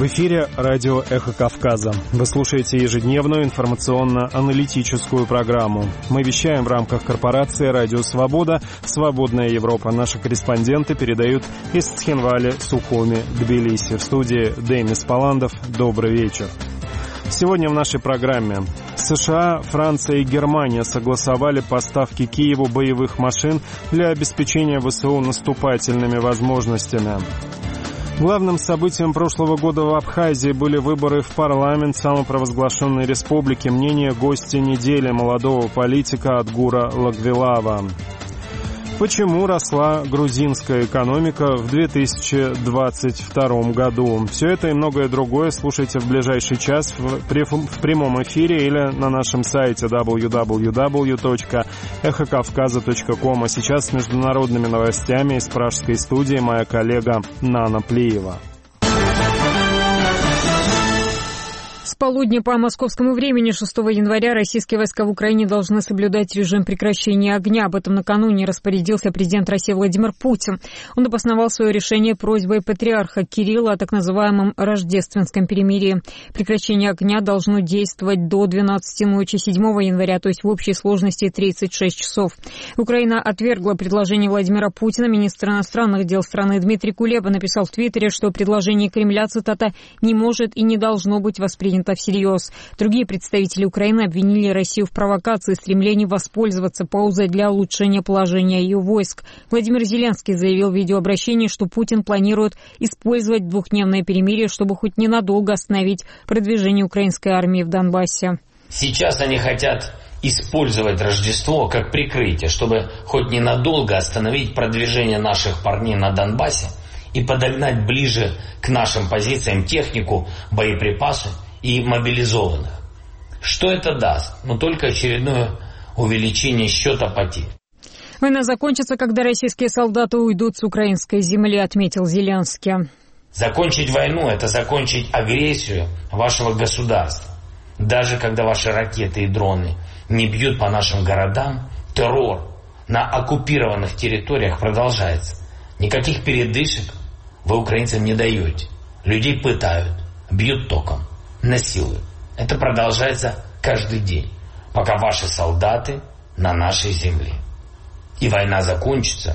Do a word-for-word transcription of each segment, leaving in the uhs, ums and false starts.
В эфире радио «Эхо Кавказа». Вы слушаете ежедневную информационно-аналитическую программу. Мы вещаем в рамках корпорации «Радио Свобода», «Свободная Европа». Наши корреспонденты передают из Цхинвали, Сухуми, Тбилиси. В студии Денис Паландов. Добрый вечер. Сегодня в нашей программе. США, Франция и Германия согласовали поставки Киеву боевых машин для обеспечения ВСУ наступательными возможностями. Главным событием прошлого года в Абхазии были выборы в парламент самопровозглашенной республики. Мнение гостя недели молодого политика Адгура Лагвилава. Почему росла грузинская экономика в две тысячи двадцать втором году? Все это и многое другое слушайте в ближайший час в, в прямом эфире или на нашем сайте дабл ю дабл ю дабл ю точка эхо кавказа точка ком. А сейчас с международными новостями из пражской студии моя коллега Нана Плиева. С полудня по московскому времени шестого января российские войска в Украине должны соблюдать режим прекращения огня. Об этом накануне распорядился президент России Владимир Путин. Он обосновал свое решение просьбой патриарха Кирилла о так называемом рождественском перемирии. Прекращение огня должно действовать до двенадцати ночи седьмого января, то есть в общей сложности тридцать шесть часов. Украина отвергла предложение Владимира Путина. Министр иностранных дел страны Дмитрий Кулеба написал в Твиттере, что предложение Кремля, цитата, «не может и не должно быть воспринято всерьез». Другие представители Украины обвинили Россию в провокации и стремлении воспользоваться паузой для улучшения положения ее войск. Владимир Зеленский заявил в видеообращении, что Путин планирует использовать двухдневное перемирие, чтобы хоть ненадолго остановить продвижение украинской армии в Донбассе. Сейчас они хотят использовать Рождество как прикрытие, чтобы хоть ненадолго остановить продвижение наших парней на Донбассе и подогнать ближе к нашим позициям технику, боеприпасы и мобилизованных. Что это даст? Ну, только очередное увеличение счета потерь. Война закончится, когда российские солдаты уйдут с украинской земли, отметил Зеленский. Закончить войну – это закончить агрессию вашего государства. Даже когда ваши ракеты и дроны не бьют по нашим городам, террор на оккупированных территориях продолжается. Никаких передышек вы украинцам не даете. Людей пытают, бьют током, насилуют. Это продолжается каждый день, пока ваши солдаты на нашей земле. И война закончится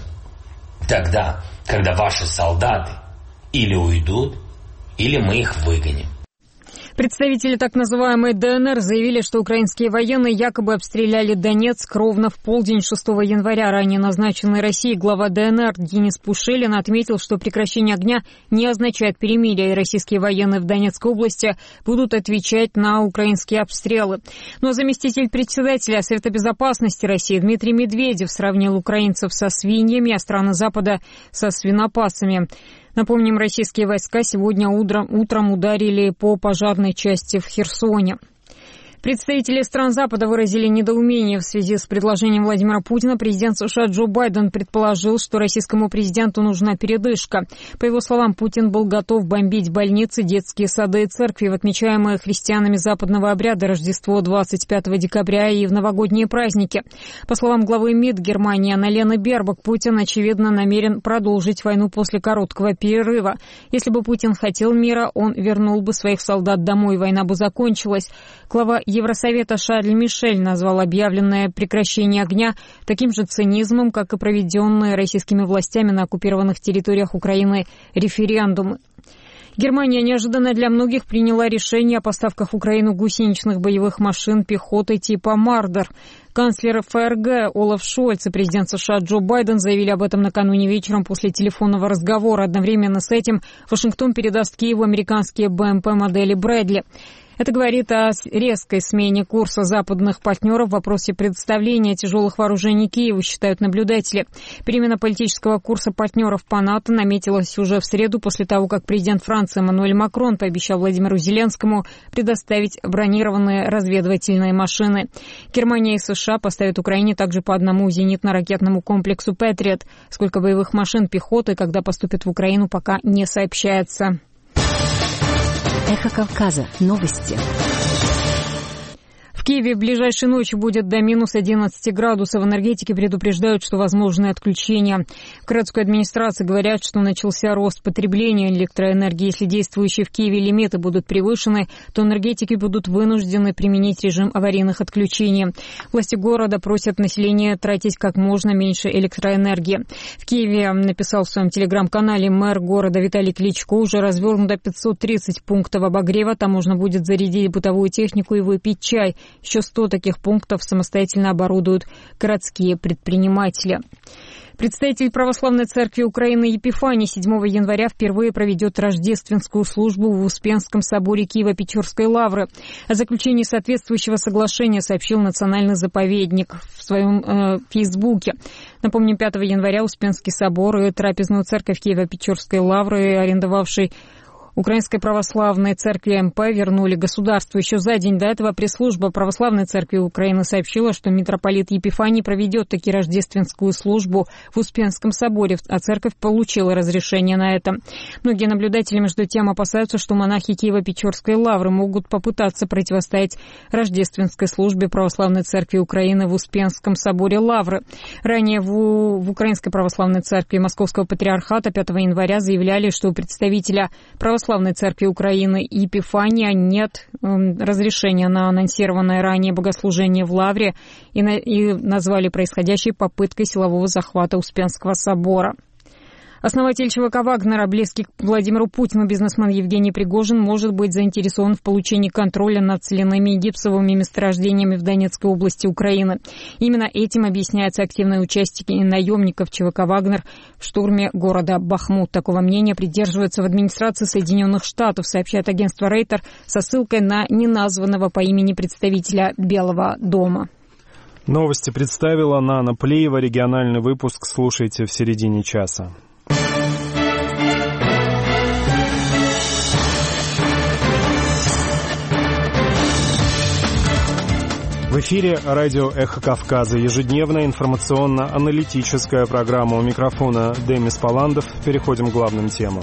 тогда, когда ваши солдаты или уйдут, или мы их выгоним. Представители так называемой ДНР заявили, что украинские военные якобы обстреляли Донецк ровно в полдень шестого января. Ранее назначенный Россией глава ДНР Денис Пушилин отметил, что прекращение огня не означает перемирие, и российские военные в Донецкой области будут отвечать на украинские обстрелы. Но заместитель председателя Совета безопасности России Дмитрий Медведев сравнил украинцев со свиньями, а страны Запада со свинопасами. Напомним, российские войска сегодня утром, утром ударили по пожарной части в Херсоне. Представители стран Запада выразили недоумение в связи с предложением Владимира Путина. Президент США Джо Байден предположил, что российскому президенту нужна передышка. По его словам, Путин был готов бомбить больницы, детские сады и церкви в отмечаемое христианами западного обряда Рождество двадцать пятого декабря и в новогодние праздники. По словам главы МИД Германии Анналены Бербок, Путин, очевидно, намерен продолжить войну после короткого перерыва. Если бы Путин хотел мира, он вернул бы своих солдат домой, война бы закончилась. Глава Евросовета Шарль Мишель назвал объявленное прекращение огня таким же цинизмом, как и проведенные российскими властями на оккупированных территориях Украины референдумы. Германия неожиданно для многих приняла решение о поставках в Украину гусеничных боевых машин пехоты типа «Мардер». Канцлер ФРГ Олаф Шольц и президент США Джо Байден заявили об этом накануне вечером после телефонного разговора. Одновременно с этим Вашингтон передаст Киеву американские БМП модели «Брэдли». Это говорит о резкой смене курса западных партнеров в вопросе предоставления тяжелых вооружений Киеву, считают наблюдатели. Перемена политического курса партнеров по НАТО наметилась уже в среду после того, как президент Франции Эммануэль Макрон пообещал Владимиру Зеленскому предоставить бронированные разведывательные машины. Германия и США поставят Украине также по одному зенитно-ракетному комплексу «Патриот». Сколько боевых машин пехоты, когда поступят в Украину, пока не сообщается. Эхо Кавказа. Новости. Киеве в ближайшей ночи будет до минус одиннадцати градусов. Энергетики предупреждают, что возможны отключения. В городской администрации говорят, что начался рост потребления электроэнергии. Если действующие в Киеве лимиты будут превышены, то энергетики будут вынуждены применить режим аварийных отключений. Власти города просят население тратить как можно меньше электроэнергии. В Киеве, написал в своем телеграм-канале мэр города Виталий Кличко, уже развернуто пятьсот тридцать пунктов обогрева. Там можно будет зарядить бытовую технику и выпить чай. Еще сто таких пунктов самостоятельно оборудуют городские предприниматели. Представитель Православной Церкви Украины Епифаний седьмого января впервые проведет рождественскую службу в Успенском соборе Киево-Печорской лавры. О заключении соответствующего соглашения сообщил национальный заповедник в своем э, фейсбуке. Напомним, пятого января Успенский собор и трапезную церковь Киево-Печорской лавры, арендовавший Украинской Православной Церкви эм пэ, вернули государству. Еще за день до этого пресс-служба Православной Церкви Украины сообщила, что митрополит Епифаний проведет таки рождественскую службу в Успенском соборе, а церковь получила разрешение на это. Многие наблюдатели, между тем, опасаются, что монахи Киево-Печорской лавры могут попытаться противостоять рождественской службе Православной Церкви Украины в Успенском соборе лавры. Ранее в, в Украинской Православной Церкви Московского Патриархата пятого января заявляли, что у представителя Православной Православной Церкви Украины Епифания нет э, разрешения на анонсированное ранее богослужение в Лавре и, на, и назвали происходящей попыткой силового захвата Успенского собора. Основатель ЧВК «Вагнера», близкий к Владимиру Путину бизнесмен Евгений Пригожин, может быть заинтересован в получении контроля над соляными и гипсовыми месторождениями в Донецкой области Украины. Именно этим объясняется активное участие наемников ЧВК «Вагнер» в штурме города Бахмут. Такого мнения придерживаются в администрации Соединенных Штатов, сообщает агентство Рейтер со ссылкой на неназванного по имени представителя Белого дома. Новости представила Нана Плеева. Региональный выпуск слушайте в середине часа. В эфире радио «Эхо Кавказа». Ежедневная информационно-аналитическая программа. У микрофона Демис Паландов. Переходим к главным темам.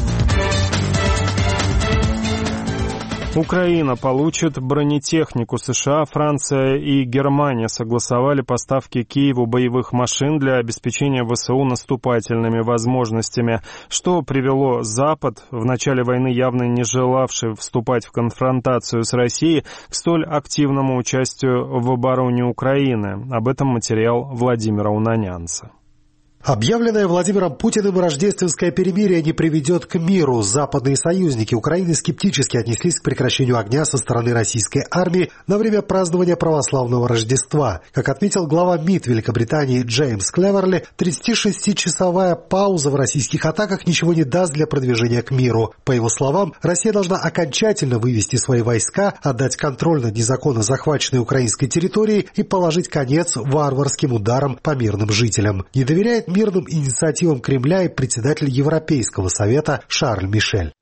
Украина получит бронетехнику. США, Франция и Германия согласовали поставки Киеву боевых машин для обеспечения ВСУ наступательными возможностями, что привело Запад, в начале войны явно не желавший вступать в конфронтацию с Россией, к столь активному участию в обороне Украины. Об этом материал Владимира Унанянца. Объявленное Владимиром Путиным рождественское перемирие не приведет к миру. Западные союзники Украины скептически отнеслись к прекращению огня со стороны российской армии на время празднования православного Рождества. Как отметил глава МИД Великобритании Джеймс Клеверли, тридцатишестичасовая пауза в российских атаках ничего не даст для продвижения к миру. По его словам, Россия должна окончательно вывести свои войска, отдать контроль над незаконно захваченной украинской территорией и положить конец варварским ударам по мирным жителям. Не доверяет мирным инициативам Кремля и председатель Европейского совета Шарль Мишель.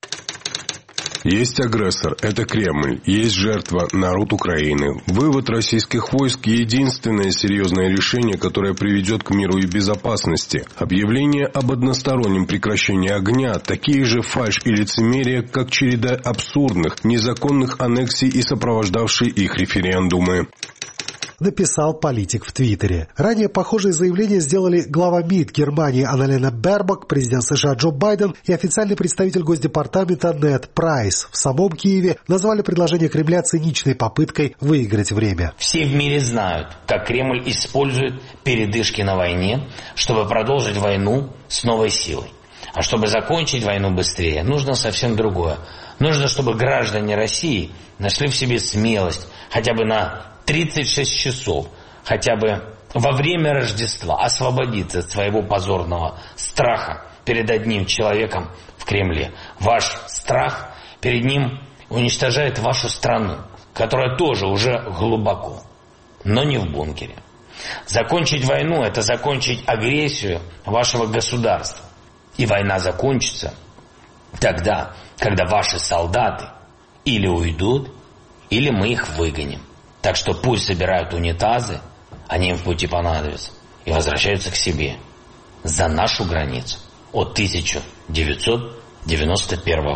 Есть агрессор – это Кремль, есть жертва – народ Украины. Вывод российских войск – единственное серьезное решение, которое приведет к миру и безопасности. Объявление об одностороннем прекращении огня – такие же фальшь и лицемерие, как череда абсурдных, незаконных аннексий и сопровождавшие их референдумы. Написал политик в Твиттере. Ранее похожие заявления сделали глава МИД Германии Анналена Бербок, президент США Джо Байден и официальный представитель Госдепартамента Нед Прайс. В самом Киеве назвали предложение Кремля циничной попыткой выиграть время. Все в мире знают, как Кремль использует передышки на войне, чтобы продолжить войну с новой силой. А чтобы закончить войну быстрее, нужно совсем другое. Нужно, чтобы граждане России нашли в себе смелость хотя бы на тридцать шесть часов, хотя бы во время Рождества освободиться от своего позорного страха перед одним человеком в Кремле. Ваш страх перед ним уничтожает вашу страну, которая тоже уже глубоко, но не в бункере. Закончить войну – это закончить агрессию вашего государства. И война закончится тогда, когда ваши солдаты или уйдут, или мы их выгоним. Так что пусть забирают унитазы, они им в пути понадобятся, и возвращаются к себе за нашу границу от тысяча девятьсот девяносто первого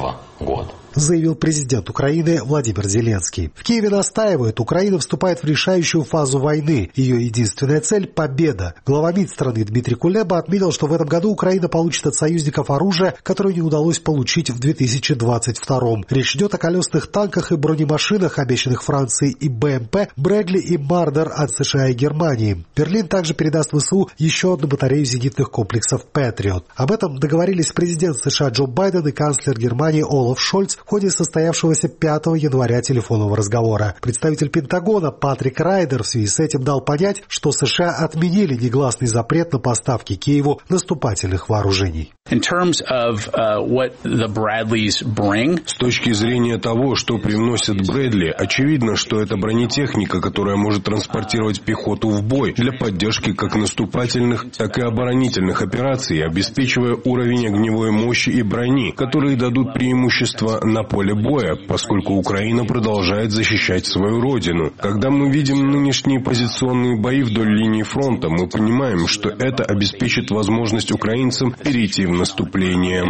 год. Заявил президент Украины Владимир Зеленский. В Киеве настаивают, Украина вступает в решающую фазу войны. Ее единственная цель – победа. Глава МИД страны Дмитрий Кулеба отметил, что в этом году Украина получит от союзников оружие, которое не удалось получить в две тысячи двадцать втором. Речь идет о колесных танках и бронемашинах, обещанных Франции, и БМП, Брэдли и Мардер от США и Германии. Берлин также передаст ВСУ еще одну батарею зенитных комплексов «Патриот». Об этом договорились президент США Джо Байден и канцлер Германии Олаф Шольц в ходе состоявшегося пятого января телефонного разговора. Представитель Пентагона Патрик Райдер в связи с этим дал понять, что США отменили негласный запрет на поставки Киеву наступательных вооружений. In terms of, uh, what the Bradleys bring, с точки зрения того, что привносят Брэдли, очевидно, что это бронетехника, которая может транспортировать пехоту в бой для поддержки как наступательных, так и оборонительных операций, обеспечивая уровень огневой мощи и брони, которые дадут преимущество на поле боя, поскольку Украина продолжает защищать свою родину. Когда мы видим нынешние позиционные бои вдоль линии фронта, мы понимаем, что это обеспечит возможность украинцам перейти в наступление.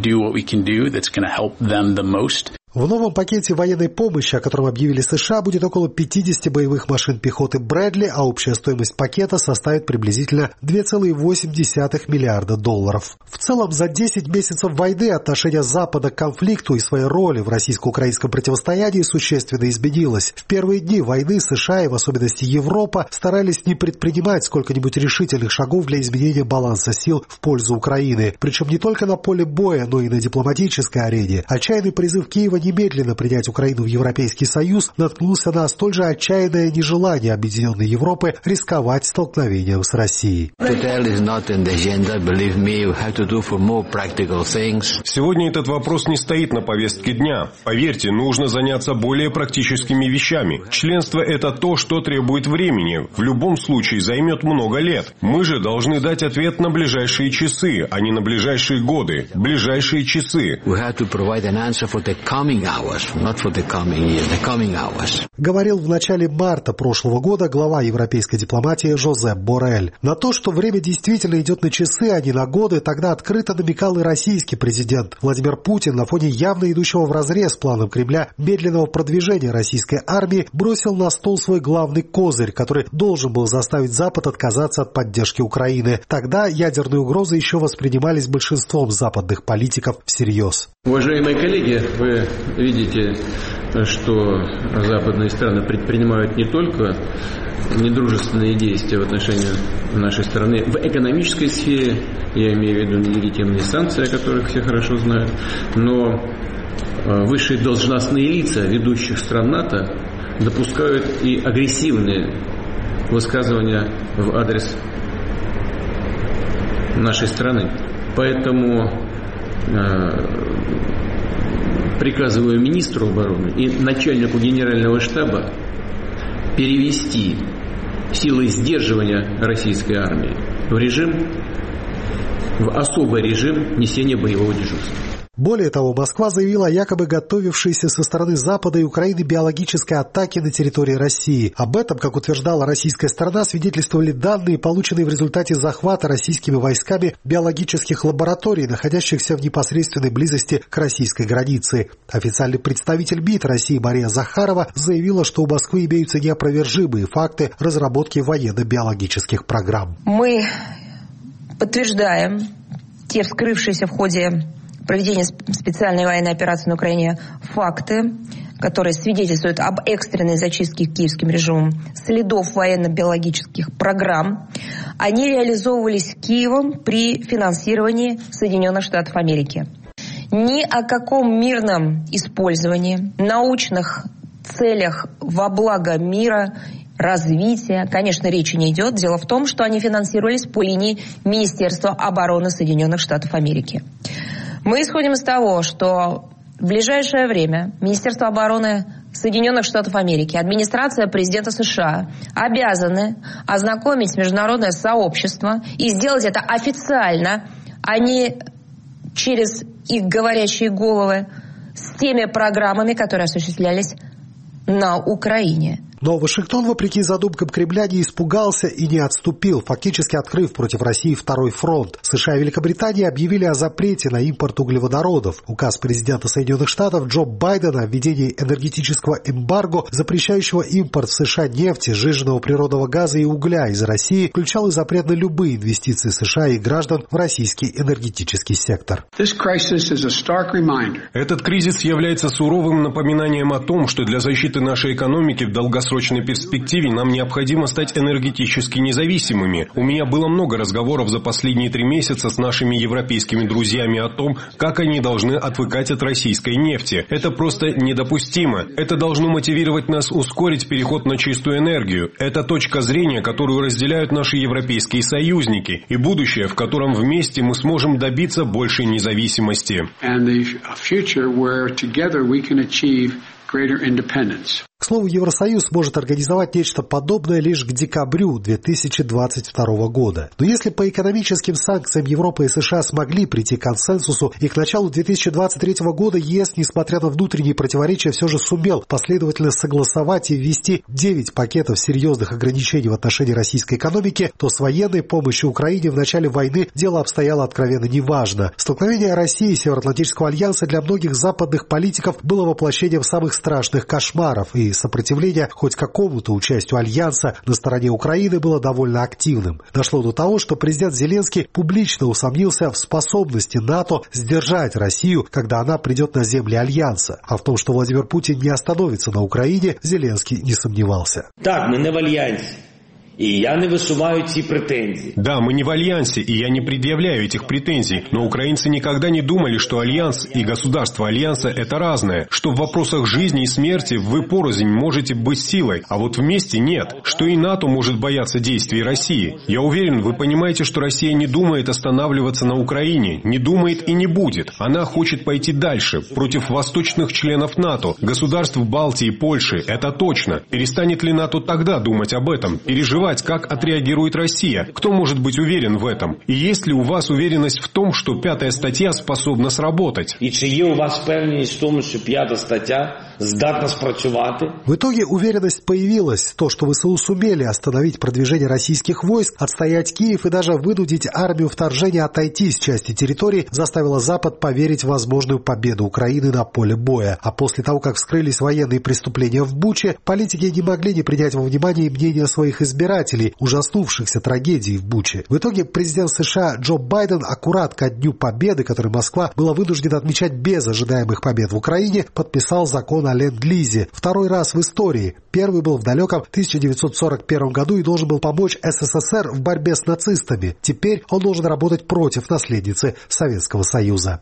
В новом пакете военной помощи, о котором объявили США, будет около пятьдесят боевых машин пехоты Брэдли, а общая стоимость пакета составит приблизительно две целых восемь десятых миллиарда долларов. В целом, за десять месяцев войны отношение Запада к конфликту и своей роли в российско-украинском противостоянии существенно изменилось. В первые дни войны США и в особенности Европа старались не предпринимать сколько-нибудь решительных шагов для изменения баланса сил в пользу Украины. Причем не только на поле боя, но и на дипломатической арене. Отчаянный призыв Киева немедленно принять Украину в Европейский Союз наткнулся на столь же отчаянное нежелание Объединенной Европы рисковать столкновением с Россией. Сегодня этот вопрос не стоит на повестке дня. Поверьте, нужно заняться более практическими вещами. Членство – это то, что требует времени. В любом случае займет много лет. Мы же должны дать ответ на ближайшие часы, а не на ближайшие годы. Ближайшие часы. Говорил в начале марта прошлого года глава европейской дипломатии Жозеп Боррель. На то, что время действительно идет на часы, а не на годы, тогда открыто намекал и российский президент. Владимир Путин на фоне явно идущего вразрез с планом Кремля медленного продвижения российской армии бросил на стол свой главный козырь, который должен был заставить Запад отказаться от поддержки Украины. Тогда ядерные угрозы еще воспринимались большинством западных политиков всерьез. Уважаемые коллеги, вы видите, что западные страны предпринимают не только недружественные действия в отношении нашей страны в экономической сфере, я имею в виду нелегитимные санкции, о которых все хорошо знают, но высшие должностные лица ведущих стран НАТО допускают и агрессивные высказывания в адрес нашей страны. Поэтому приказываю министру обороны и начальнику генерального штаба перевести силы сдерживания российской армии в режим, в особый режим несения боевого дежурства. Более того, Москва заявила о якобы готовившейся со стороны Запада и Украины биологической атаке на территории России. Об этом, как утверждала российская сторона, свидетельствовали данные, полученные в результате захвата российскими войсками биологических лабораторий, находящихся в непосредственной близости к российской границе. Официальный представитель МИД России Мария Захарова заявила, что у Москвы имеются неопровержимые факты разработки военно-биологических программ. Мы подтверждаем те вскрывшиеся в ходе проведения специальной военной операции на Украине факты, которые свидетельствуют об экстренной зачистке киевским режимом следов военно-биологических программ. Они реализовывались Киевом при финансировании Соединенных Штатов Америки. Ни о каком мирном использовании, научных целях во благо мира, развития, конечно, речи не идет. Дело в том, что они финансировались по линии Министерства обороны Соединенных Штатов Америки. Мы исходим из того, что в ближайшее время Министерство обороны Соединенных Штатов Америки, администрация президента США обязаны ознакомить международное сообщество и сделать это официально, а не через их говорящие головы, с теми программами, которые осуществлялись на Украине. Но Вашингтон, вопреки задумкам Кремля, не испугался и не отступил, фактически открыв против России второй фронт. США и Великобритания объявили о запрете на импорт углеводородов. Указ президента Соединенных Штатов Джо Байдена о введении энергетического эмбарго, запрещающего импорт в США нефти, сжиженного природного газа и угля из России, включал и запрет на любые инвестиции США и граждан в российский энергетический сектор. Этот кризис является суровым напоминанием о том, что для защиты нашей экономики в долгосрочной перспективе нам необходимо стать энергетически независимыми. У меня было много разговоров за последние три месяца с нашими европейскими друзьями о том, как они должны отвыкать от российской нефти. Это просто недопустимо. Это должно мотивировать нас ускорить переход на чистую энергию. Это точка зрения, которую разделяют наши европейские союзники, и будущее, в котором вместе мы сможем добиться большей независимости. К слову, Евросоюз может организовать нечто подобное лишь к декабрю две тысячи двадцать второго года. Но если по экономическим санкциям Европа и США смогли прийти к консенсусу, и к началу две тысячи двадцать третьего года ЕС, несмотря на внутренние противоречия, все же сумел последовательно согласовать и ввести девять пакетов серьезных ограничений в отношении российской экономики, то с военной помощью Украине в начале войны дело обстояло откровенно неважно. Столкновение России и Североатлантического альянса для многих западных политиков было воплощением самых страшных кошмаров, и сопротивление хоть какому-то участию Альянса на стороне Украины было довольно активным. Дошло до того, что президент Зеленский публично усомнился в способности НАТО сдержать Россию, когда она придет на земли Альянса. А в том, что Владимир Путин не остановится на Украине, Зеленский не сомневался. Так, мы не в Альянсе. И я не высуваю эти претензии. Да, мы не в Альянсе, и я не предъявляю этих претензий. Но украинцы никогда не думали, что Альянс и государство Альянса – это разное. Что в вопросах жизни и смерти вы порознь можете быть силой, а вот вместе нет. Что и НАТО может бояться действий России. Я уверен, вы понимаете, что Россия не думает останавливаться на Украине. Не думает и не будет. Она хочет пойти дальше, против восточных членов НАТО, государств Балтии и Польши. Это точно. Перестанет ли НАТО тогда думать об этом? Переживать, как отреагирует Россия. Кто может быть уверен в этом? И есть ли у вас уверенность в том, что пятая статья способна сработать? И чи є у вас впевненість в тому, що п'ята стаття здатна спрацювати? В итоге уверенность появилась. То, что ВСУ сумели остановить продвижение российских войск, отстоять Киев и даже вынудить армию вторжения отойти с части территории, заставило Запад поверить в возможную победу Украины на поле боя. А после того, как вскрылись военные преступления в Буче, политики не могли не принять во внимание мнение своих избирателей, ужаснувшихся трагедией в Буче. В итоге президент США Джо Байден аккурат ко Дню Победы, который Москва была вынуждена отмечать без ожидаемых побед в Украине, подписал закон о ленд-лизе. Второй раз в истории. Первый был в далеком тысяча девятьсот сорок первом году и должен был помочь СССР в борьбе с нацистами. Теперь он должен работать против наследницы Советского Союза.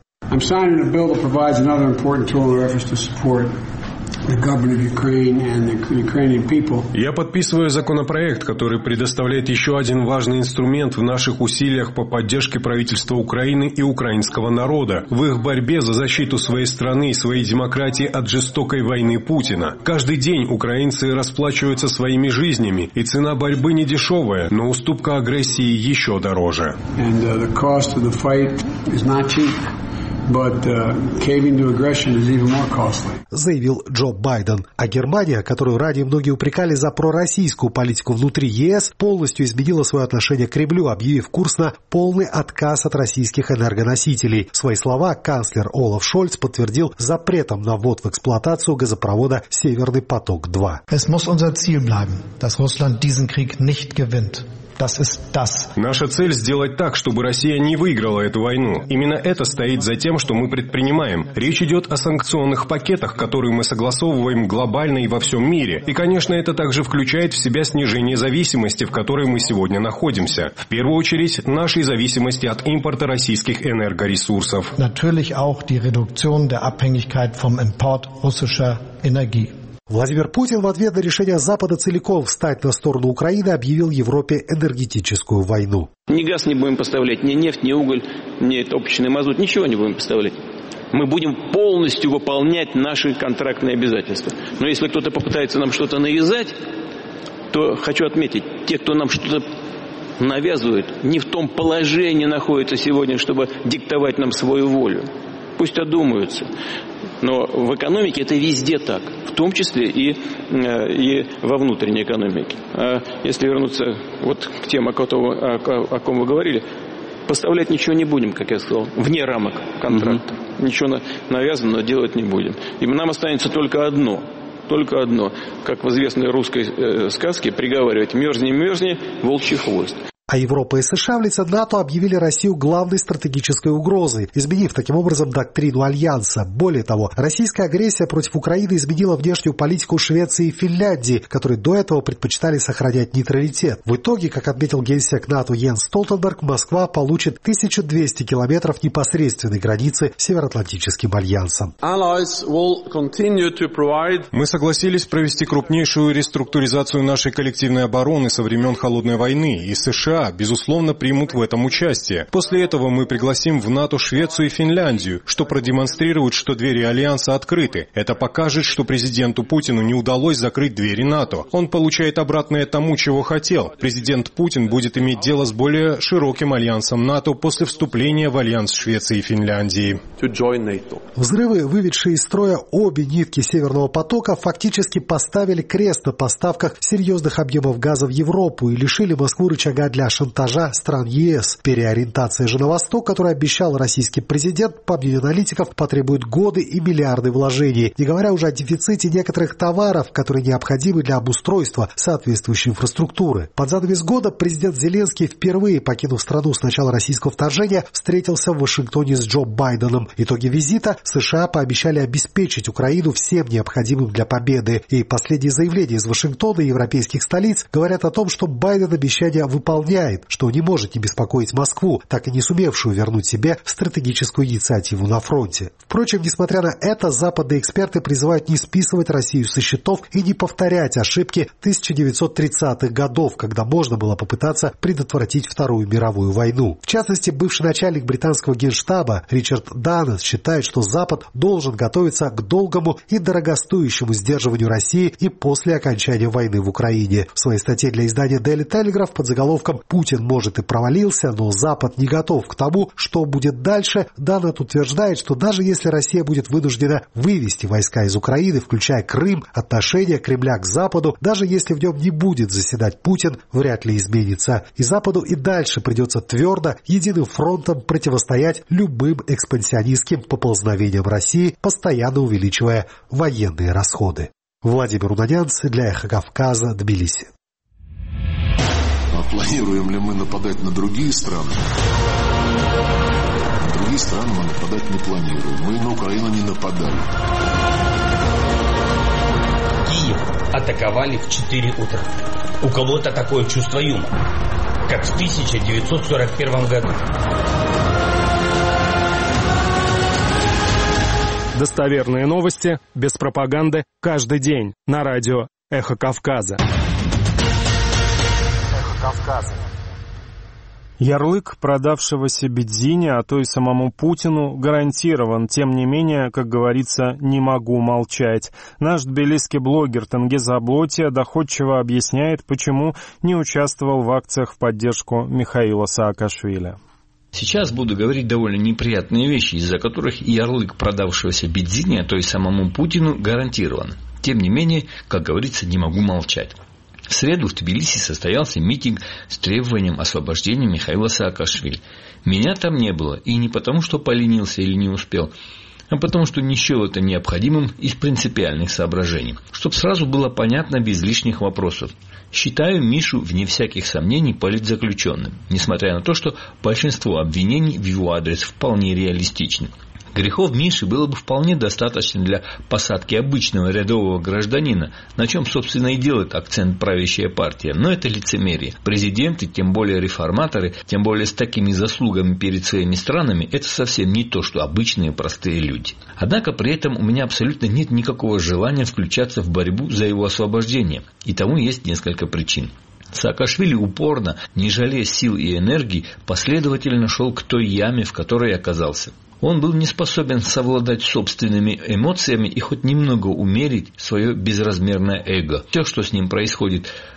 Я подписываю законопроект, который предоставляет еще один важный инструмент в наших усилиях по поддержке правительства Украины и украинского народа в их борьбе за защиту своей страны и своей демократии от жестокой войны Путина. Каждый день украинцы расплачиваются своими жизнями, и цена борьбы не дешевая, но уступка агрессии еще дороже. And, uh, the cost of the fight is not cheap. But, uh, caving to aggression is even more costly. Заявил Джо Байден. А Германия, которую ранее многие упрекали за пророссийскую политику внутри ЕС, полностью изменила свое отношение к Кремлю, объявив курс на полный отказ от российских энергоносителей. Свои слова канцлер Олаф Шольц подтвердил запретом на ввод в эксплуатацию газопровода «Северный поток-два». Es muss unser Ziel bleiben, dass Russland diesen Krieg nicht gewinnt. Наша цель – сделать так, чтобы Россия не выиграла эту войну. Именно это стоит за тем, что мы предпринимаем. Речь идет о санкционных пакетах, которые мы согласовываем глобально и во всем мире. И, конечно, это также включает в себя снижение зависимости, в которой мы сегодня находимся. В первую очередь, нашей зависимости от импорта российских энергоресурсов. Natürlich auch die Reduktion der Abhängigkeit vom Import russischer Energie. Владимир Путин в ответ на решение Запада целиком встать на сторону Украины объявил Европе энергетическую войну. Ни газ не будем поставлять, ни нефть, ни уголь, ни топочный мазут, ничего не будем поставлять. Мы будем полностью выполнять наши контрактные обязательства. Но если кто-то попытается нам что-то навязать, то хочу отметить, те, кто нам что-то навязывает, не в том положении находятся сегодня, чтобы диктовать нам свою волю. Пусть одумаются. Но в экономике это везде так, в том числе и, и во внутренней экономике. А если вернуться вот к тем, о ком, о, о ком вы говорили, поставлять ничего не будем, как я сказал, вне рамок контракта. Mm-hmm. Ничего навязанного делать не будем. И нам останется только одно, только одно, как в известной русской э, сказке приговаривать: мерзни, мерзни, волчий хвост. А Европа и США в лице НАТО объявили Россию главной стратегической угрозой, изменив таким образом доктрину Альянса. Более того, российская агрессия против Украины изменила внешнюю политику Швеции и Финляндии, которые до этого предпочитали сохранять нейтралитет. В итоге, как отметил генсек НАТО Йенс Столтенберг, Москва получит тысячу двести километров непосредственной границы с Североатлантическим альянсом. Мы согласились провести крупнейшую реструктуризацию нашей коллективной обороны со времен Холодной войны, и США безусловно, примут в этом участие. После этого мы пригласим в НАТО Швецию и Финляндию, что продемонстрирует, что двери Альянса открыты. Это покажет, что президенту Путину не удалось закрыть двери НАТО. Он получает обратное тому, чего хотел. Президент Путин будет иметь дело с более широким альянсом НАТО после вступления в альянс Швеции и Финляндии. Взрывы, выведшие из строя обе нитки Северного потока, фактически поставили крест на поставках серьезных объемов газа в Европу и лишили Москву рычага для шантажа стран ЕС. Переориентация же на восток, которую обещал российский президент, по мнению аналитиков, потребует годы и миллиарды вложений, не говоря уже о дефиците некоторых товаров, которые необходимы для обустройства соответствующей инфраструктуры. Под занавес года президент Зеленский, впервые покинув страну с начала российского вторжения, встретился в Вашингтоне с Джо Байденом. Итоги визита: США пообещали обеспечить Украину всем необходимым для победы. И последние заявления из Вашингтона и европейских столиц говорят о том, что Байден обещания выполняет, что не может не беспокоить Москву, так и не сумевшую вернуть себе стратегическую инициативу на фронте. Впрочем, несмотря на это, западные эксперты призывают не списывать Россию со счетов и не повторять ошибки тысяча девятьсот тридцатых годов, когда можно было попытаться предотвратить Вторую мировую войну. В частности, бывший начальник британского генштаба Ричард Даннес считает, что Запад должен готовиться к долгому и дорогостоящему сдерживанию России и после окончания войны в Украине. В своей статье для издания Daily Telegraph под заголовком «Путин, может, и провалился, но Запад не готов к тому, что будет дальше», Даннес утверждает, что даже если Россия будет вынуждена вывести войска из Украины, включая Крым, отношение Кремля к Западу, даже если в нем не будет заседать Путин, вряд ли изменится. И Западу и дальше придется твердо, единым фронтом противостоять любым экспансионистским поползновениям России, постоянно увеличивая военные расходы. Владимир Унанянц для Эхо Кавказа, Тбилиси. Планируем ли мы нападать на другие страны? На другие страны мы нападать не планируем. Мы на Украину не нападали. Киев атаковали в четыре утра. У кого-то такое чувство юмора, как в тысяча девятьсот сорок первом году. Достоверные новости, без пропаганды, каждый день на радио «Эхо Кавказа». Кавказа. Ярлык продавшегося Бедзине, а то и самому Путину, гарантирован. Тем не менее, как говорится, не могу молчать. Наш тбилисский блогер Тенгиз Аблотия доходчиво объясняет, почему не участвовал в акциях в поддержку Михаила Саакашвили. Сейчас буду говорить довольно неприятные вещи, из-за которых ярлык продавшегося Бедзине, а то и самому Путину, гарантирован. Тем не менее, как говорится, не могу молчать. В среду в Тбилиси состоялся митинг с требованием освобождения Михаила Саакашвили. Меня там не было, и не потому, что поленился или не успел, а потому, что не счел это необходимым из принципиальных соображений. Чтоб сразу было понятно без лишних вопросов. Считаю Мишу, вне всяких сомнений, политзаключенным, несмотря на то, что большинство обвинений в его адрес вполне реалистичны. Грехов Миши было бы вполне достаточно для посадки обычного рядового гражданина, на чем, собственно, и делает акцент правящая партия. Но это лицемерие. Президенты, тем более реформаторы, тем более с такими заслугами перед своими странами, это совсем не то, что обычные простые люди. Однако при этом у меня абсолютно нет никакого желания включаться в борьбу за его освобождение. И тому есть несколько причин. Саакашвили упорно, не жалея сил и энергии, последовательно шел к той яме, в которой оказался. Он был не способен совладать собственными эмоциями и хоть немного умерить свое безразмерное эго. Все, что с ним происходит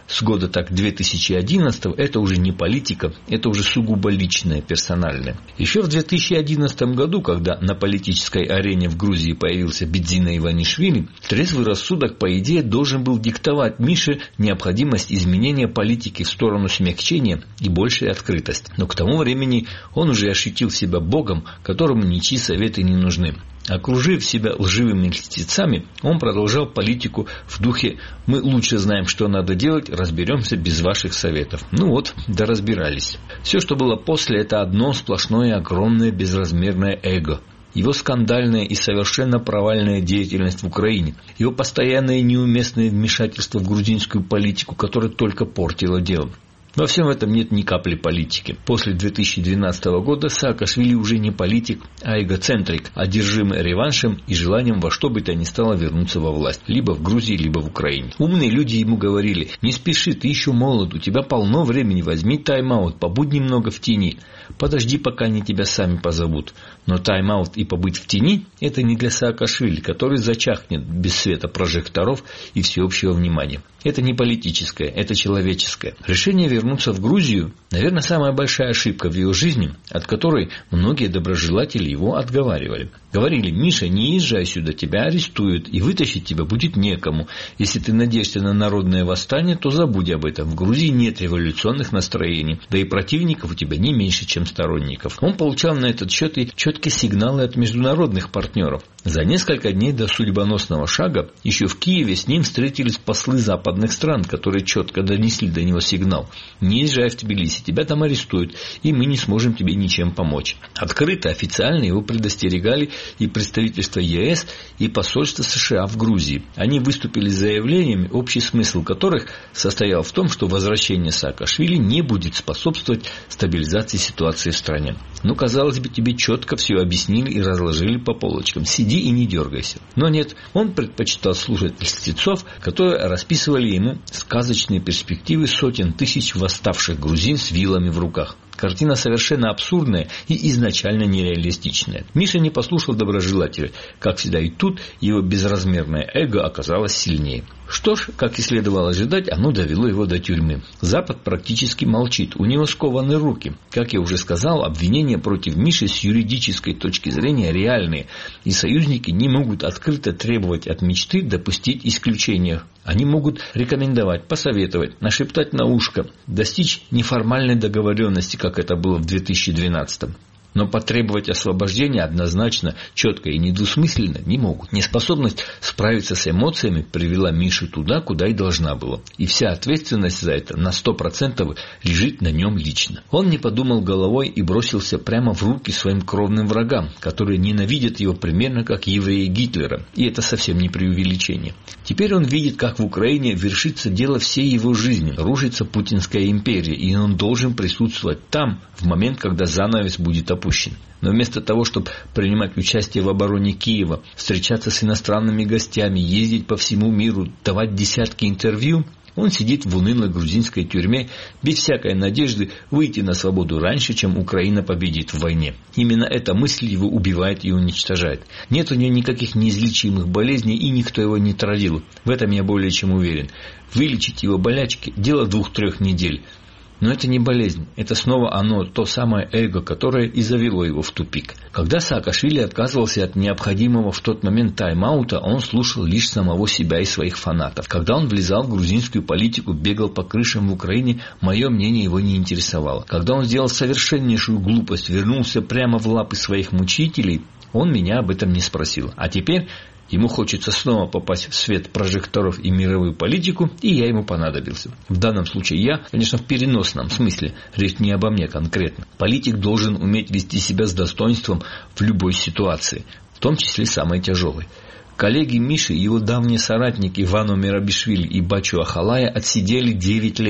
с года так две тысячи одиннадцатого это уже не политика, это уже сугубо личное, персональное. Еще в две тысячи одиннадцатом году, когда на политической арене в Грузии появился Бидзина Иванишвили, трезвый рассудок, по идее, должен был диктовать Мише необходимость изменения политики в сторону смягчения и большей открытости. Но к тому времени он уже ощутил себя богом, которому ничьи советы не нужны. Окружив себя лживыми льстецами, он продолжал политику в духе «мы лучше знаем, что надо делать, разберемся без ваших советов». Ну вот, да разбирались. Все, что было после, это одно сплошное огромное безразмерное эго. Его скандальная и совершенно провальная деятельность в Украине, его постоянное неуместное вмешательство в грузинскую политику, которое только портило дело. Во всем этом нет ни капли политики. После две тысячи двенадцатого года Саакашвили уже не политик, а эгоцентрик, одержимый реваншем и желанием во что бы то ни стало вернуться во власть. Либо в Грузии, либо в Украине. Умные люди ему говорили: не спеши, ты еще молод, у тебя полно времени, возьми тайм-аут, побудь немного в тени. Подожди, пока они тебя сами позовут. Но тайм-аут и побыть в тени – это не для Саакашвили, который зачахнет без света прожекторов и всеобщего внимания. Это не политическое, это человеческое. Решение вернуться в Грузию, наверное, самая большая ошибка в его жизни, от которой многие доброжелатели его отговаривали. Говорили: Миша, не езжай сюда, тебя арестуют, и вытащить тебя будет некому. Если ты надеешься на народное восстание, то забудь об этом. В Грузии нет революционных настроений, да и противников у тебя не меньше, чем сторонников. Он получал на этот счет и четкие сигналы от международных партнеров. За несколько дней до судьбоносного шага еще в Киеве с ним встретились послы западных стран, которые четко донесли до него сигнал: не езжай в Тбилиси, тебя там арестуют, и мы не сможем тебе ничем помочь. Открыто, официально его предостерегали и представительство ЕС, и посольство США в Грузии. Они выступили с заявлениями, общий смысл которых состоял в том, что возвращение Саакашвили не будет способствовать стабилизации ситуации в стране. Ну, казалось бы, тебе четко все объяснили и разложили по полочкам. Сиди и не дергайся. Но нет, он предпочитал слушать льстецов, которые расписывали ему сказочные перспективы сотен тысяч восставших грузин с вилами в руках. Картина совершенно абсурдная и изначально нереалистичная. Миша не послушал доброжелателя. Как всегда и тут, его безразмерное эго оказалось сильнее. Что ж, как и следовало ожидать, оно довело его до тюрьмы. Запад практически молчит, у него скованы руки. Как я уже сказал, обвинения против Миши с юридической точки зрения реальные, и союзники не могут открыто требовать от мечты допустить исключения. Они могут рекомендовать, посоветовать, нашептать на ушко, достичь неформальной договоренности, как это было в две тысячи двенадцатом. Но потребовать освобождения однозначно, четко и недвусмысленно не могут. Неспособность справиться с эмоциями привела Мишу туда, куда и должна была. И вся ответственность за это на сто процентов лежит на нем лично. Он не подумал головой и бросился прямо в руки своим кровным врагам, которые ненавидят его примерно как евреи Гитлера. И это совсем не преувеличение. Теперь он видит, как в Украине вершится дело всей его жизни. Рушится путинская империя, и он должен присутствовать там в момент, когда занавес будет опущен. Но вместо того, чтобы принимать участие в обороне Киева, встречаться с иностранными гостями, ездить по всему миру, давать десятки интервью, он сидит в унылой грузинской тюрьме без всякой надежды выйти на свободу раньше, чем Украина победит в войне. Именно эта мысль его убивает и уничтожает. Нет у него никаких неизлечимых болезней, и никто его не травил. В этом я более чем уверен. Вылечить его болячки – дело двух-трех недель. Но это не болезнь, это снова оно, то самое эго, которое и завело его в тупик. Когда Саакашвили отказывался от необходимого в тот момент тайм-аута, он слушал лишь самого себя и своих фанатов. Когда он влезал в грузинскую политику, бегал по крышам в Украине, мое мнение его не интересовало. Когда он сделал совершеннейшую глупость, вернулся прямо в лапы своих мучителей, он меня об этом не спросил. А теперь ему хочется снова попасть в свет прожекторов и мировую политику, и я ему понадобился. В данном случае я, конечно, в переносном смысле, речь не обо мне конкретно. Политик должен уметь вести себя с достоинством в любой ситуации, в том числе самой тяжелой. Коллеги Миши, его давние соратники Вано Мерабишвили и Бачу Ахалая отсидели девять лет.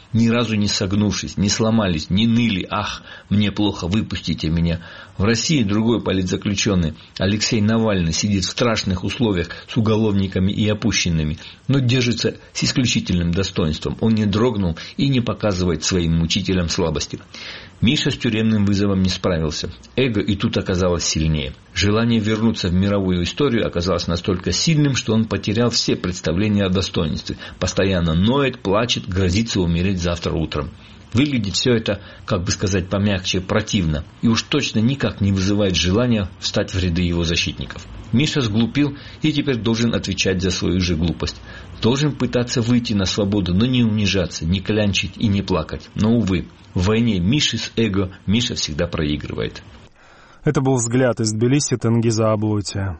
ни разу не согнувшись, не сломались, не ныли: «Ах, мне плохо, выпустите меня». В России другой политзаключенный, Алексей Навальный, сидит в страшных условиях с уголовниками и опущенными, но держится с исключительным достоинством. Он не дрогнул и не показывает своим мучителям слабости. Миша с тюремным вызовом не справился. Эго и тут оказалось сильнее. Желание вернуться в мировую историю оказалось настолько сильным, что он потерял все представления о достоинстве. Постоянно ноет, плачет, грозится умереть завтра утром. Выглядит все это, как бы сказать помягче, противно. И уж точно никак не вызывает желания встать в ряды его защитников. Миша сглупил и теперь должен отвечать за свою же глупость. Должен пытаться выйти на свободу, но не унижаться, не клянчить и не плакать. Но, увы, в войне Миши с эго Миша всегда проигрывает. Это был взгляд из Тбилиси Тенгиза Аблутия.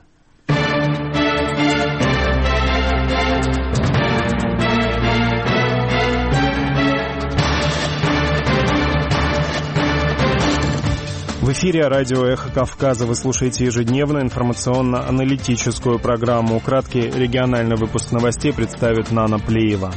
В эфире радио «Эхо Кавказа». Вы слушаете ежедневную информационно-аналитическую программу. Краткий региональный выпуск новостей представит Нана Плиева.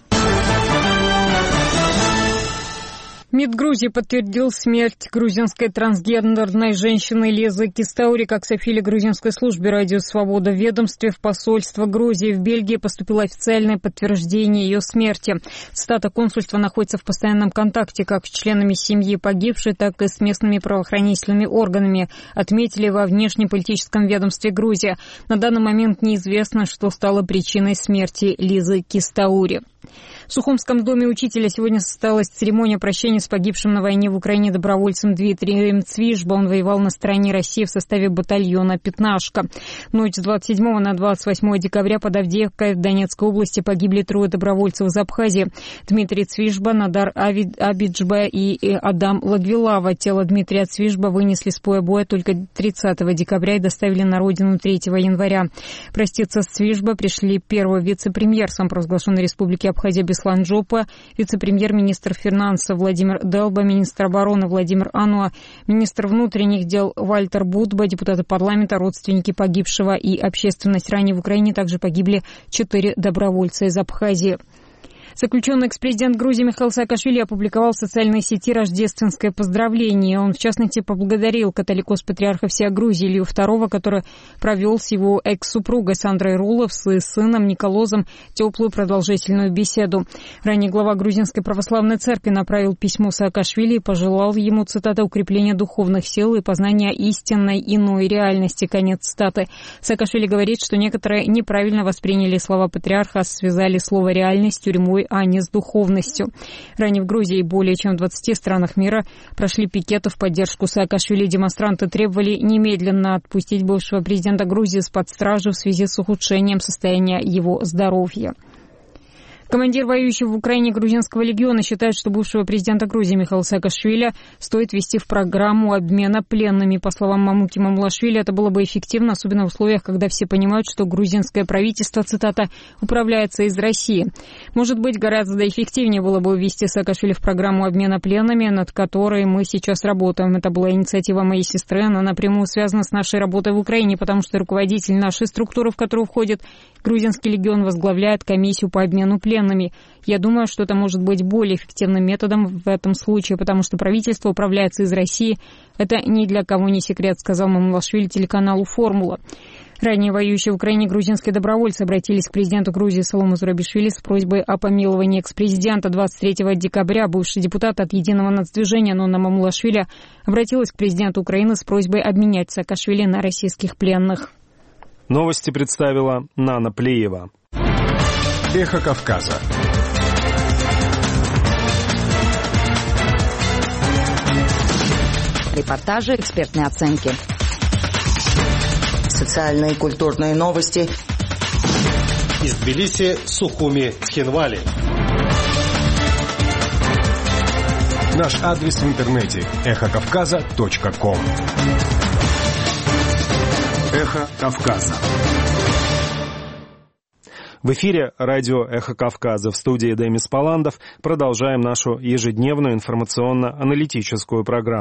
МИД Грузии подтвердил смерть грузинской трансгендерной женщины Лизы Кистаури. Как сообщили грузинской службе «Радио Свобода», в ведомстве в посольство Грузии в Бельгии поступило официальное подтверждение ее смерти. Цитата: «Консульство находится в постоянном контакте как с членами семьи погибшей, так и с местными правоохранительными органами», отметили во внешнеполитическом ведомстве Грузии. На данный момент неизвестно, что стало причиной смерти Лизы Кистаури. В Сухумском доме учителя сегодня состоялась церемония прощения с погибшим на войне в Украине добровольцем Дмитрием Цвижба. Он воевал на стороне России в составе батальона «Пятнашка». Ночь с двадцать седьмого на двадцать восьмое декабря под Авдеевкой в Донецкой области погибли трое добровольцев из Абхазии: Дмитрий Цвижба, Надар Абиджба и Адам Лагвилава. Тело Дмитрия Цвижба вынесли с поля боя только тридцатого декабря и доставили на родину третьего января. Проститься с Цвижба пришли первый вице-премьер самопровозглашенной республики Абхазия Беслан Джопа, вице-премьер-министр финансов Владимир Делба, министр обороны Владимир Ануа, министр внутренних дел Вальтер Будба, депутаты парламента, родственники погибшего и общественность. Ранее в Украине также погибли четыре добровольца из Абхазии. Заключенный экс-президент Грузии Михаил Саакашвили опубликовал в социальной сети рождественское поздравление. Он, в частности, поблагодарил католикос-патриарха всея Грузии Илью второго, который провел с его экс-супругой Сандрой Рулов и сыном Николозом теплую продолжительную беседу. Ранее глава Грузинской православной церкви направил письмо Саакашвили и пожелал ему, цитата, «укрепления духовных сил и познания истинной иной реальности», конец цитаты. Саакашвили говорит, что некоторые неправильно восприняли слова патриарха, связали слово «реальность» с тюрьмой, а не с духовностью. Ранее в Грузии и более чем в двадцати странах мира прошли пикеты в поддержку Саакашвили. Демонстранты требовали немедленно отпустить бывшего президента Грузии из-под стражи в связи с ухудшением состояния его здоровья. Командир воюющего в Украине грузинского легиона считает, что бывшего президента Грузии Михаила Саакашвили стоит ввести в программу обмена пленными. По словам Мамуки Мамлашвили, это было бы эффективно, особенно в условиях, когда все понимают, что грузинское правительство, цитата, «управляется из России». Может быть, гораздо эффективнее было бы ввести Саакашвили в программу обмена пленными, над которой мы сейчас работаем. Это была инициатива моей сестры, она напрямую связана с нашей работой в Украине, потому что руководитель нашей структуры, в которую входит грузинский легион, возглавляет комиссию по обмену пленными. Я думаю, что это может быть более эффективным методом в этом случае, потому что правительство управляется из России. Это ни для кого не секрет, сказал Мамлашвили телеканалу «Формула». Ранее воюющие в Украине грузинские добровольцы обратились к президенту Грузии Салому Зурабишвили с просьбой о помиловании экс-президента. двадцать третьего декабря бывший депутат от Единого нацдвижения Нонна Мамлашвили обратилась к президенту Украины с просьбой обменять Саакашвили на российских пленных. Новости представила Нана Плиева. Эхо Кавказа. Репортажи, экспертные оценки. Социальные и культурные новости. Из Тбилиси, Сухуми, Тхинвали. Наш адрес в интернете эхо кавказа точка ком. Эхо Кавказа. В эфире радио «Эхо Кавказа». В студии Демис Паландов продолжаем нашу ежедневную информационно-аналитическую программу.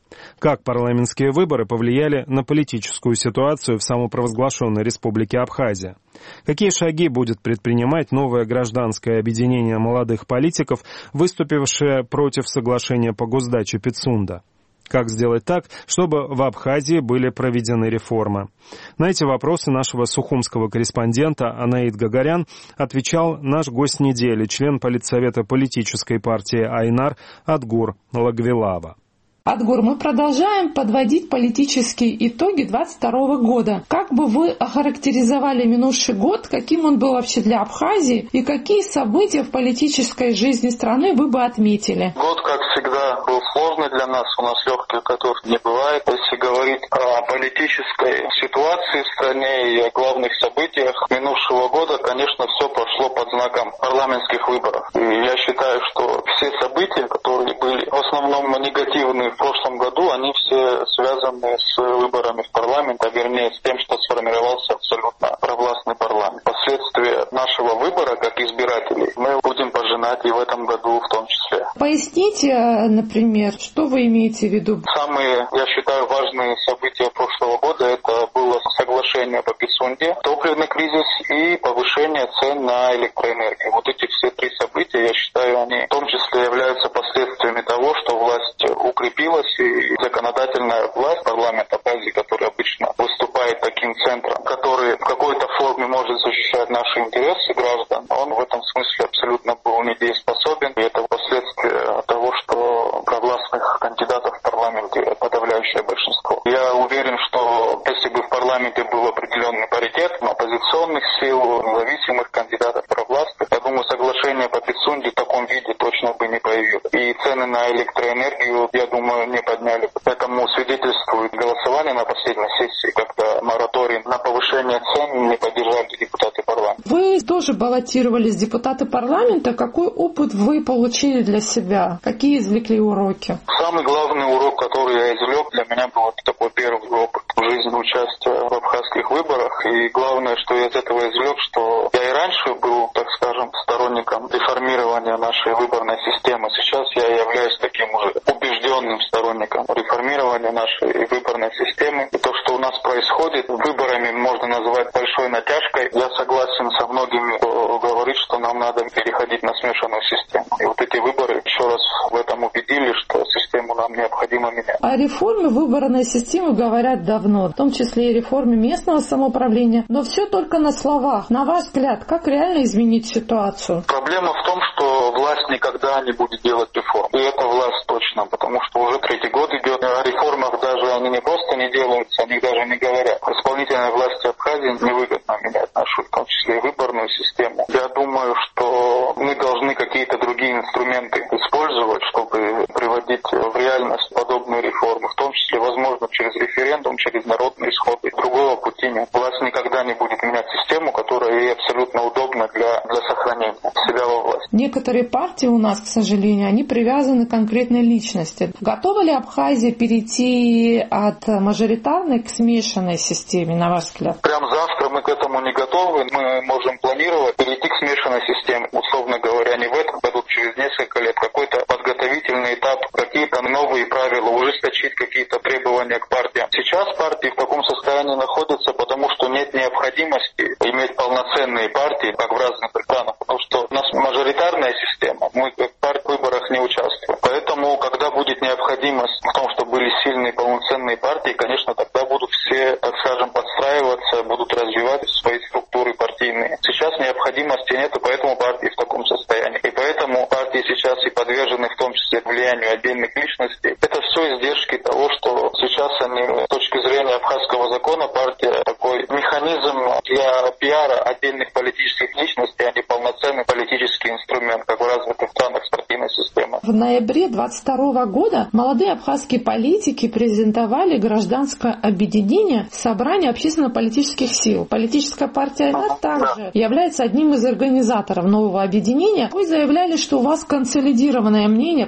Как парламентские выборы повлияли на политическую ситуацию в самопровозглашенной Республике Абхазия? Какие шаги будет предпринимать новое гражданское объединение молодых политиков, выступившее против соглашения по госдаче Пицунда? Как сделать так, чтобы в Абхазии были проведены реформы? На эти вопросы нашего сухумского корреспондента Анаид Гагарян отвечал наш гость недели, член политсовета политической партии Айнар Адгур Лагвилава. Адгур, мы продолжаем подводить политические итоги двадцать второго года. Как бы вы охарактеризовали минувший год, каким он был вообще для Абхазии, и какие события в политической жизни страны вы бы отметили? Год, как всегда, был сложный для нас, у нас легких готов не бывает. Если говорить о политической ситуации в стране и о главных событиях минувшего года, конечно, все прошло под знаком парламентских выборов. И я считаю, что все события, которые были в основном негативные в прошлом году, они все связаны с выборами в парламент, а вернее с тем, что сформировался абсолютно провластный парламент. Последствия нашего выбора, как избирателей, мы будем пожинать и в этом году в том числе. Поясните, например, что вы имеете в виду? Самые, я считаю, важные события прошлого года — это было соглашение по Пицунде, топливный кризис и повышение цен на электроэнергию. Вот эти все три события, я считаю, они в том числе являются последствиями того, что власть укрепилась, и законодательная власть парламента Абхазии, который обычно выступает таким центром, который в какой-то форме может защищать наши интересы граждан, он в этом смысле абсолютно был недееспособен. И это последствия того, что провластных кандидатов в парламенте подавляющее большинство. Я уверен, что если бы в парламенте был определенный паритет оппозиционных сил, независимых кандидатов провластных, я думаю, соглашение по Пицунде в таком виде точно бы не появилось. И цены на электроэнергию, я думаю, не подняли. Этому свидетельствует голосование на последней сессии, когда мораторий на повышение цен не поддержали депутаты парламента. Вы тоже баллотировались в депутаты парламента. Какой опыт вы получили для себя? Какие извлекли уроки? Самый главный урок, который я извлек, для меня был такой первый опыт в жизни участия в абхазских выборах. И главное, что я из этого извлек, что я и раньше был, так скажем, сторонником реформирования нашей выборной системы. Сейчас я являюсь таким уже убежденным сторонником реформирования нашей выборной системы. И то, что у нас происходит, выборами можно назвать большой натяжкой. Я согласен со многими, кто говорит, что нам надо переходить на смешанную систему. И вот эти выборы еще раз в этом убедили, что систему нам необходимо менять. О реформе выборной системы говорят давно, в том числе и реформе местного самоуправления, но все только на словах. На ваш взгляд, как реально изменить ситуацию? Проблема в том, что власть никогда не будет делать реформ. И эта власть точно, потому что уже третий год идет. О реформах даже они не просто не делаются, они даже не говорят. Исполнительной власти Абхазии невыгодно менять нашу, в том числе и выборную систему. Я думаю, что мы должны какие-то другие инструменты использовать, чтобы приводить в реальность подобные реформы, в том числе, возможно, через референдум, через народные исходы. Другого пути нет. Власть никогда не будет менять систему, которая ей абсолютно удобна для, для сохранения себя во власти. Некоторые партии у нас, к сожалению, они привязаны к конкретной личности. Готова ли Абхазия перейти от мажоритарной к смешанной системе, на ваш взгляд? Прям завтра мы к этому не готовы. Мы можем планировать перейти к смешанной системе. Условно говоря, не в этом году, через несколько лет. Какой-то подготовительный этап, какие-то новые правила, ужесточить какие-то требования к партиям. Сейчас партии в таком состоянии находятся, потому что нет необходимости иметь полноценные партии, как в разных странах. Потому что у нас мажоритарная система, мы в партии выборах не участвуем. Поэтому, когда будет необходимость в том, чтобы были сильные полноценные партии, конечно, тогда будут все, так скажем, подстраиваться, будут развивать свои структуры партийные. Сейчас необходимости нет, и поэтому партии в таком состоянии. И поэтому партии сейчас и подвержены в том числе влиянию отдельных личностей. Это все издержки того, что сейчас они, с точки зрения абхазского закона, партия такой механизм для пиара отдельных политических личностей, а не полноценный политический инструмент, как в развитых странах с партийной системой. В ноябре двадцать второго года молодые абхазские политики презентовали гражданское объединение «Собрание общественно-политических сил». Политическая партия «Айнар» также является одним из организаторов нового объединения. Вы заявляли, что у вас консолидированное мнение по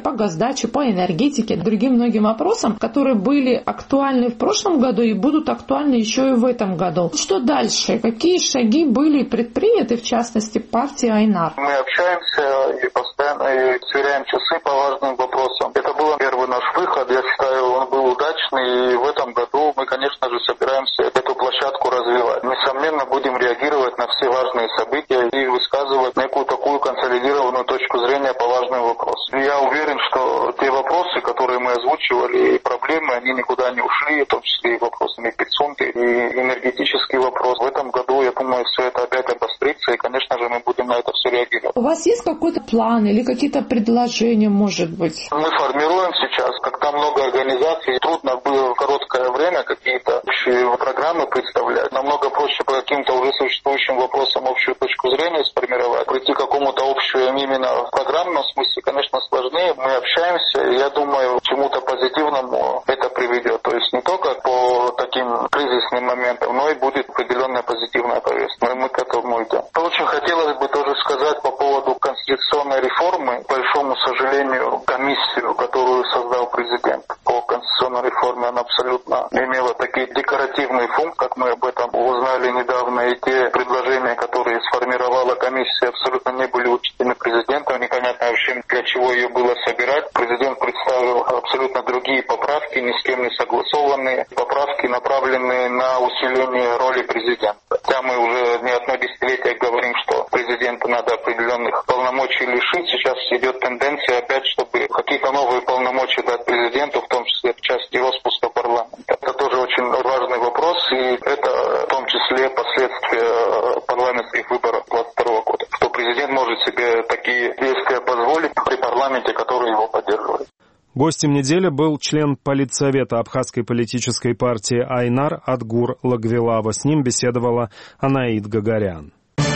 по госдаче, по энергетике, другим многим вопросам, которые были актуальны в прошлом году и будут актуальны еще и в этом году. Что дальше? Какие шаги были предприняты, в частности, партии Айнар? Мы общаемся и постоянно сверяем часы по важным вопросам. Это был первый наш выход. Я считаю, он был удачный. И в этом году мы, конечно же, собираемся эту площадку развивать. Несомненно, будем реагировать на все важные события и высказывать некую такую консолидированную точку зрения по важным вопросам. Я уверен, что те вопросы, которые мы озвучивали, и проблемы, они никуда не ушли, в том числе и вопросы миграционные, и энергетический вопрос. В этом году, я думаю, все это опять обострится, и, конечно же, мы будем на это все реагировать. У вас есть какой-то план или какие-то предложения, может быть? Мы формируем сейчас, когда много организаций, трудно было в короткое время какие-то общие программы представлять. Намного проще по каким-то уже существующим вопросам общую точку зрения сформировать. Прийти к какому-то общему именно в программном смысле, конечно, сложнее. Мы общаемся, и я думаю, к чему-то позитивному это приведет. То есть не только по таким кризисным моментам, но и будет определенная позитивная повестка. Мы, мы к этому идем. Очень хотелось бы тоже сказать по поводу конституционной реформы. К большому сожалению, комиссию, которую создал президент по конституционной реформе, она абсолютно имела такие декоративные функции, как мы об этом узнали недавно, и те предложения, которые сформировала комиссия, абсолютно не были учтены президентом. Непонятно вообще, для чего ее было собирать. Президент представил абсолютно другие поправки, ни с кем не согласованные. Поправки, направленные на усиление роли президента. Хотя мы уже не одно десятилетие говорим, что президенту надо определенных полномочий лишить. Сейчас идет тенденция опять, чтобы какие-то новые полномочия дать президенту, в том числе в части распуска парламента. Это тоже очень важный вопрос, и это в том числе последствия парламентских выборов двадцать второго года. Что президент может себе такие действия позволить при парламенте, который его поддерживает. Гостем недели был член Политсовета Абхазской политической партии Айнар Адгур Лагвилава. С ним беседовала Анаид Гагарян.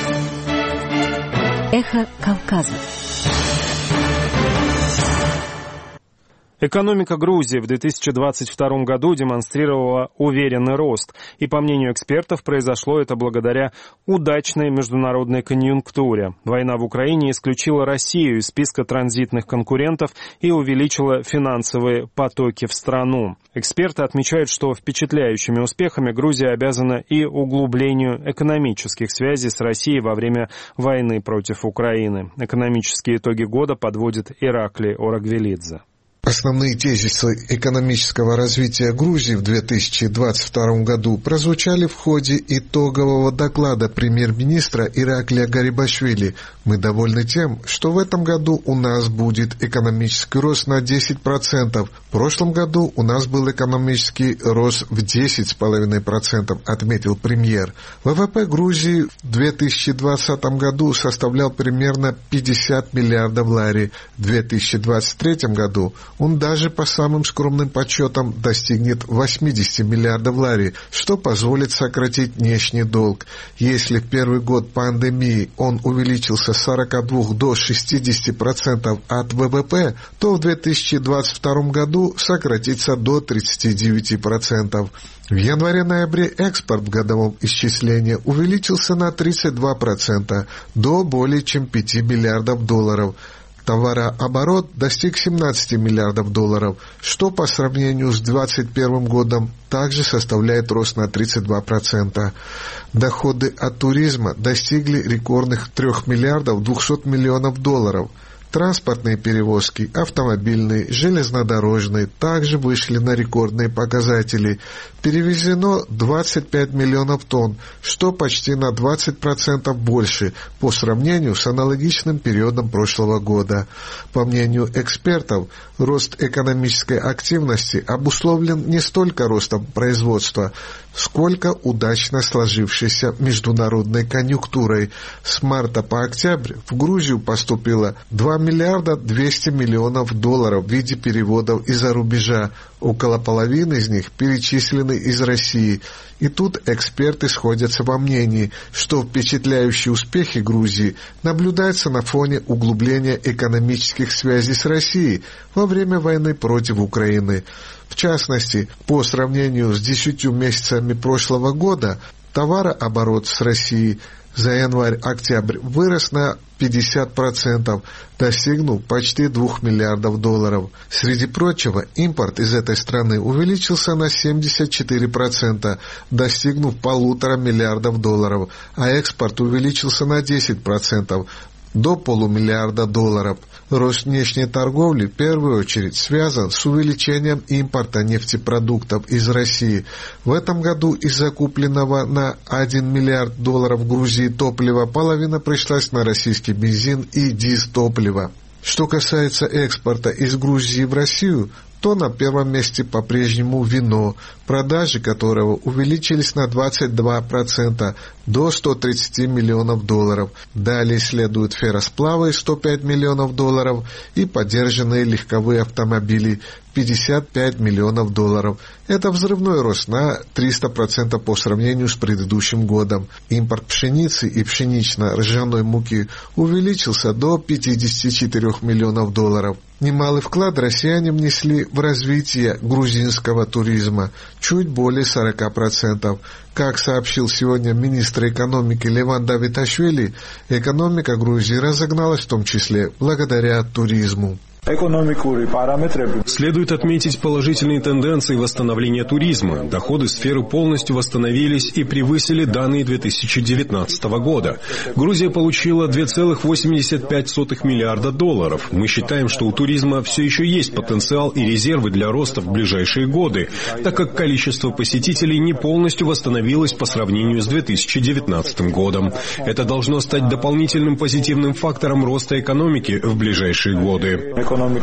Эхо Кавказа. Экономика Грузии в две тысячи двадцать втором году демонстрировала уверенный рост, и, по мнению экспертов, произошло это благодаря удачной международной конъюнктуре. Война в Украине исключила Россию из списка транзитных конкурентов и увеличила финансовые потоки в страну. Эксперты отмечают, что впечатляющими успехами Грузия обязана и углублению экономических связей с Россией во время войны против Украины. Экономические итоги года подводит Ираклий Орагвелидзе. Основные тезисы экономического развития Грузии в две тысячи двадцать втором году прозвучали в ходе итогового доклада премьер-министра Ираклия Гарибашвили. Мы довольны тем, что в этом году у нас будет экономический рост на десять процентов. В прошлом году у нас был экономический рост в десять целых пять десятых процента, отметил премьер. ВВП Грузии в две тысячи двадцатом году составлял примерно пятьдесят миллиардов лари. В две тысячи двадцать третьем году он даже по самым скромным подсчетам достигнет восемьдесят миллиардов лари, что позволит сократить внешний долг. Если в первый год пандемии он увеличился с сорока двух до шестидесяти процентов от ВВП, то в две тысячи двадцать втором году сократится до тридцати девяти процентов. В январе-ноябре экспорт в годовом исчислении увеличился на тридцать два процента, до более чем пяти миллиардов долларов. Товарооборот достиг семнадцати миллиардов долларов, что по сравнению с двадцать первым годом также составляет рост на тридцать два процента. Доходы от туризма достигли рекордных трёх миллиардов двухсот миллионов долларов. Транспортные перевозки, автомобильные, железнодорожные также вышли на рекордные показатели. Перевезено двадцать пять миллионов тонн, что почти на двадцать процентов больше по сравнению с аналогичным периодом прошлого года. По мнению экспертов, рост экономической активности обусловлен не столько ростом производства, сколько удачно сложившейся международной конъюнктурой. С марта по октябрь в Грузию поступило два миллиарда двести миллионов долларов в виде переводов из-за рубежа. Около половины из них перечислены из России. И тут эксперты сходятся во мнении, что впечатляющие успехи Грузии наблюдаются на фоне углубления экономических связей с Россией во время войны против Украины. В частности, по сравнению с десятью месяцами прошлого года, товарооборот с Россией за январь-октябрь вырос на пятьдесят процентов, достигнув почти двух миллиардов долларов. Среди прочего, импорт из этой страны увеличился на семьдесят четыре процента, достигнув полутора миллиардов долларов, а экспорт увеличился на десять процентов, до полумиллиарда долларов. Рост внешней торговли в первую очередь связан с увеличением импорта нефтепродуктов из России. В этом году из закупленного на один миллиард долларов в Грузии топлива половина пришлась на российский бензин и дизтопливо. Что касается экспорта из Грузии в Россию, то на первом месте по-прежнему вино, продажи которого увеличились на двадцать два процента до ста тридцати миллионов долларов. Далее следуют ферросплавы сто пять миллионов долларов и подержанные легковые автомобили пятьдесят пять миллионов долларов. Это взрывной рост на триста процентов по сравнению с предыдущим годом. Импорт пшеницы и пшенично-ржаной муки увеличился до пятидесяти четырёх миллионов долларов. Немалый вклад россияне внесли в развитие грузинского туризма, чуть более сорока процентов. Как сообщил сегодня министр экономики Леван Давиташвили, экономика Грузии разогналась в том числе благодаря туризму. Следует отметить положительные тенденции восстановления туризма. Доходы сферы полностью восстановились и превысили данные две тысячи девятнадцатого года. Грузия получила два целых восемьдесят пять сотых миллиарда долларов. Мы считаем, что у туризма все еще есть потенциал и резервы для роста в ближайшие годы, так как количество посетителей не полностью восстановилось по сравнению с две тысячи девятнадцатым годом. Это должно стать дополнительным позитивным фактором роста экономики в ближайшие годы.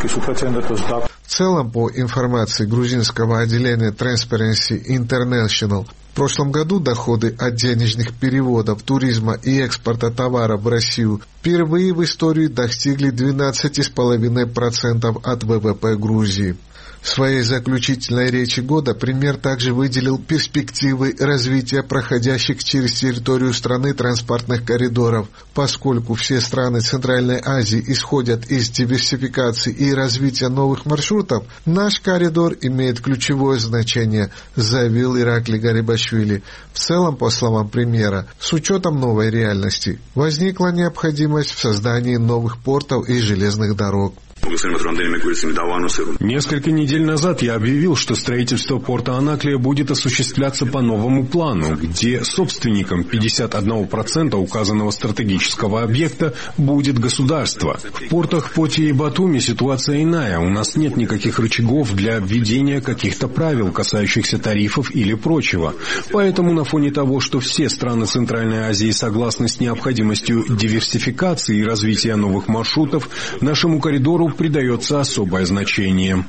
В целом, по информации грузинского отделения Transparency International, в прошлом году доходы от денежных переводов, туризма и экспорта товаров в Россию впервые в истории достигли двенадцати целых пять десятых процента от ВВП Грузии. В своей заключительной речи года премьер также выделил перспективы развития проходящих через территорию страны транспортных коридоров. Поскольку все страны Центральной Азии исходят из диверсификации и развития новых маршрутов, наш коридор имеет ключевое значение, заявил Иракли Гарибашвили. В целом, по словам премьера, с учетом новой реальности, возникла необходимость в создании новых портов и железных дорог. Несколько недель назад я объявил, что строительство порта Анаклия будет осуществляться по новому плану, где собственником пятьдесят один процент указанного стратегического объекта будет государство. В портах Поти и Батуми ситуация иная. У нас нет никаких рычагов для введения каких-то правил, касающихся тарифов или прочего. Поэтому на фоне того, что все страны Центральной Азии согласны с необходимостью диверсификации и развития новых маршрутов, нашему коридору придается особое значение.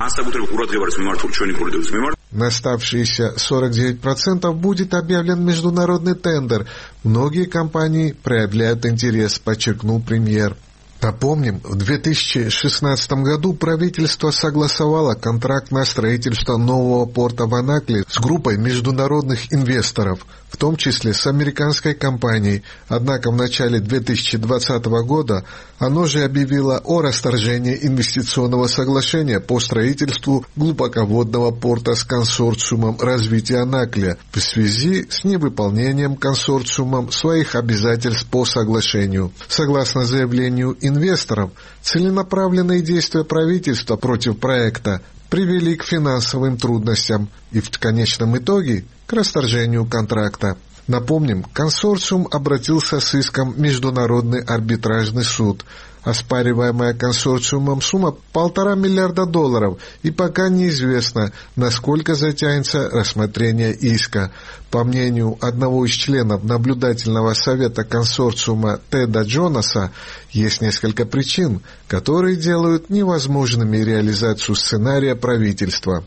На оставшиеся сорок девять процентов будет объявлен международный тендер. Многие компании проявляют интерес, подчеркнул премьер. Напомним, в две тысячи шестнадцатом году правительство согласовало контракт на строительство нового порта в Анакле с группой международных инвесторов, в том числе с американской компанией. Однако в начале две тысячи двадцатого года оно же объявило о расторжении инвестиционного соглашения по строительству глубоководного порта с консорциумом развития Анакля в связи с невыполнением консорциумом своих обязательств по соглашению. Согласно заявлению инвесторов, целенаправленные действия правительства против проекта привели к финансовым трудностям и в конечном итоге к расторжению контракта. Напомним, консорциум обратился с иском в Международный арбитражный суд. Оспариваемая консорциумом сумма полтора миллиарда долларов, и пока неизвестно, насколько затянется рассмотрение иска. По мнению одного из членов наблюдательного совета консорциума Теда Джонаса, есть несколько причин, которые делают невозможными реализацию сценария правительства.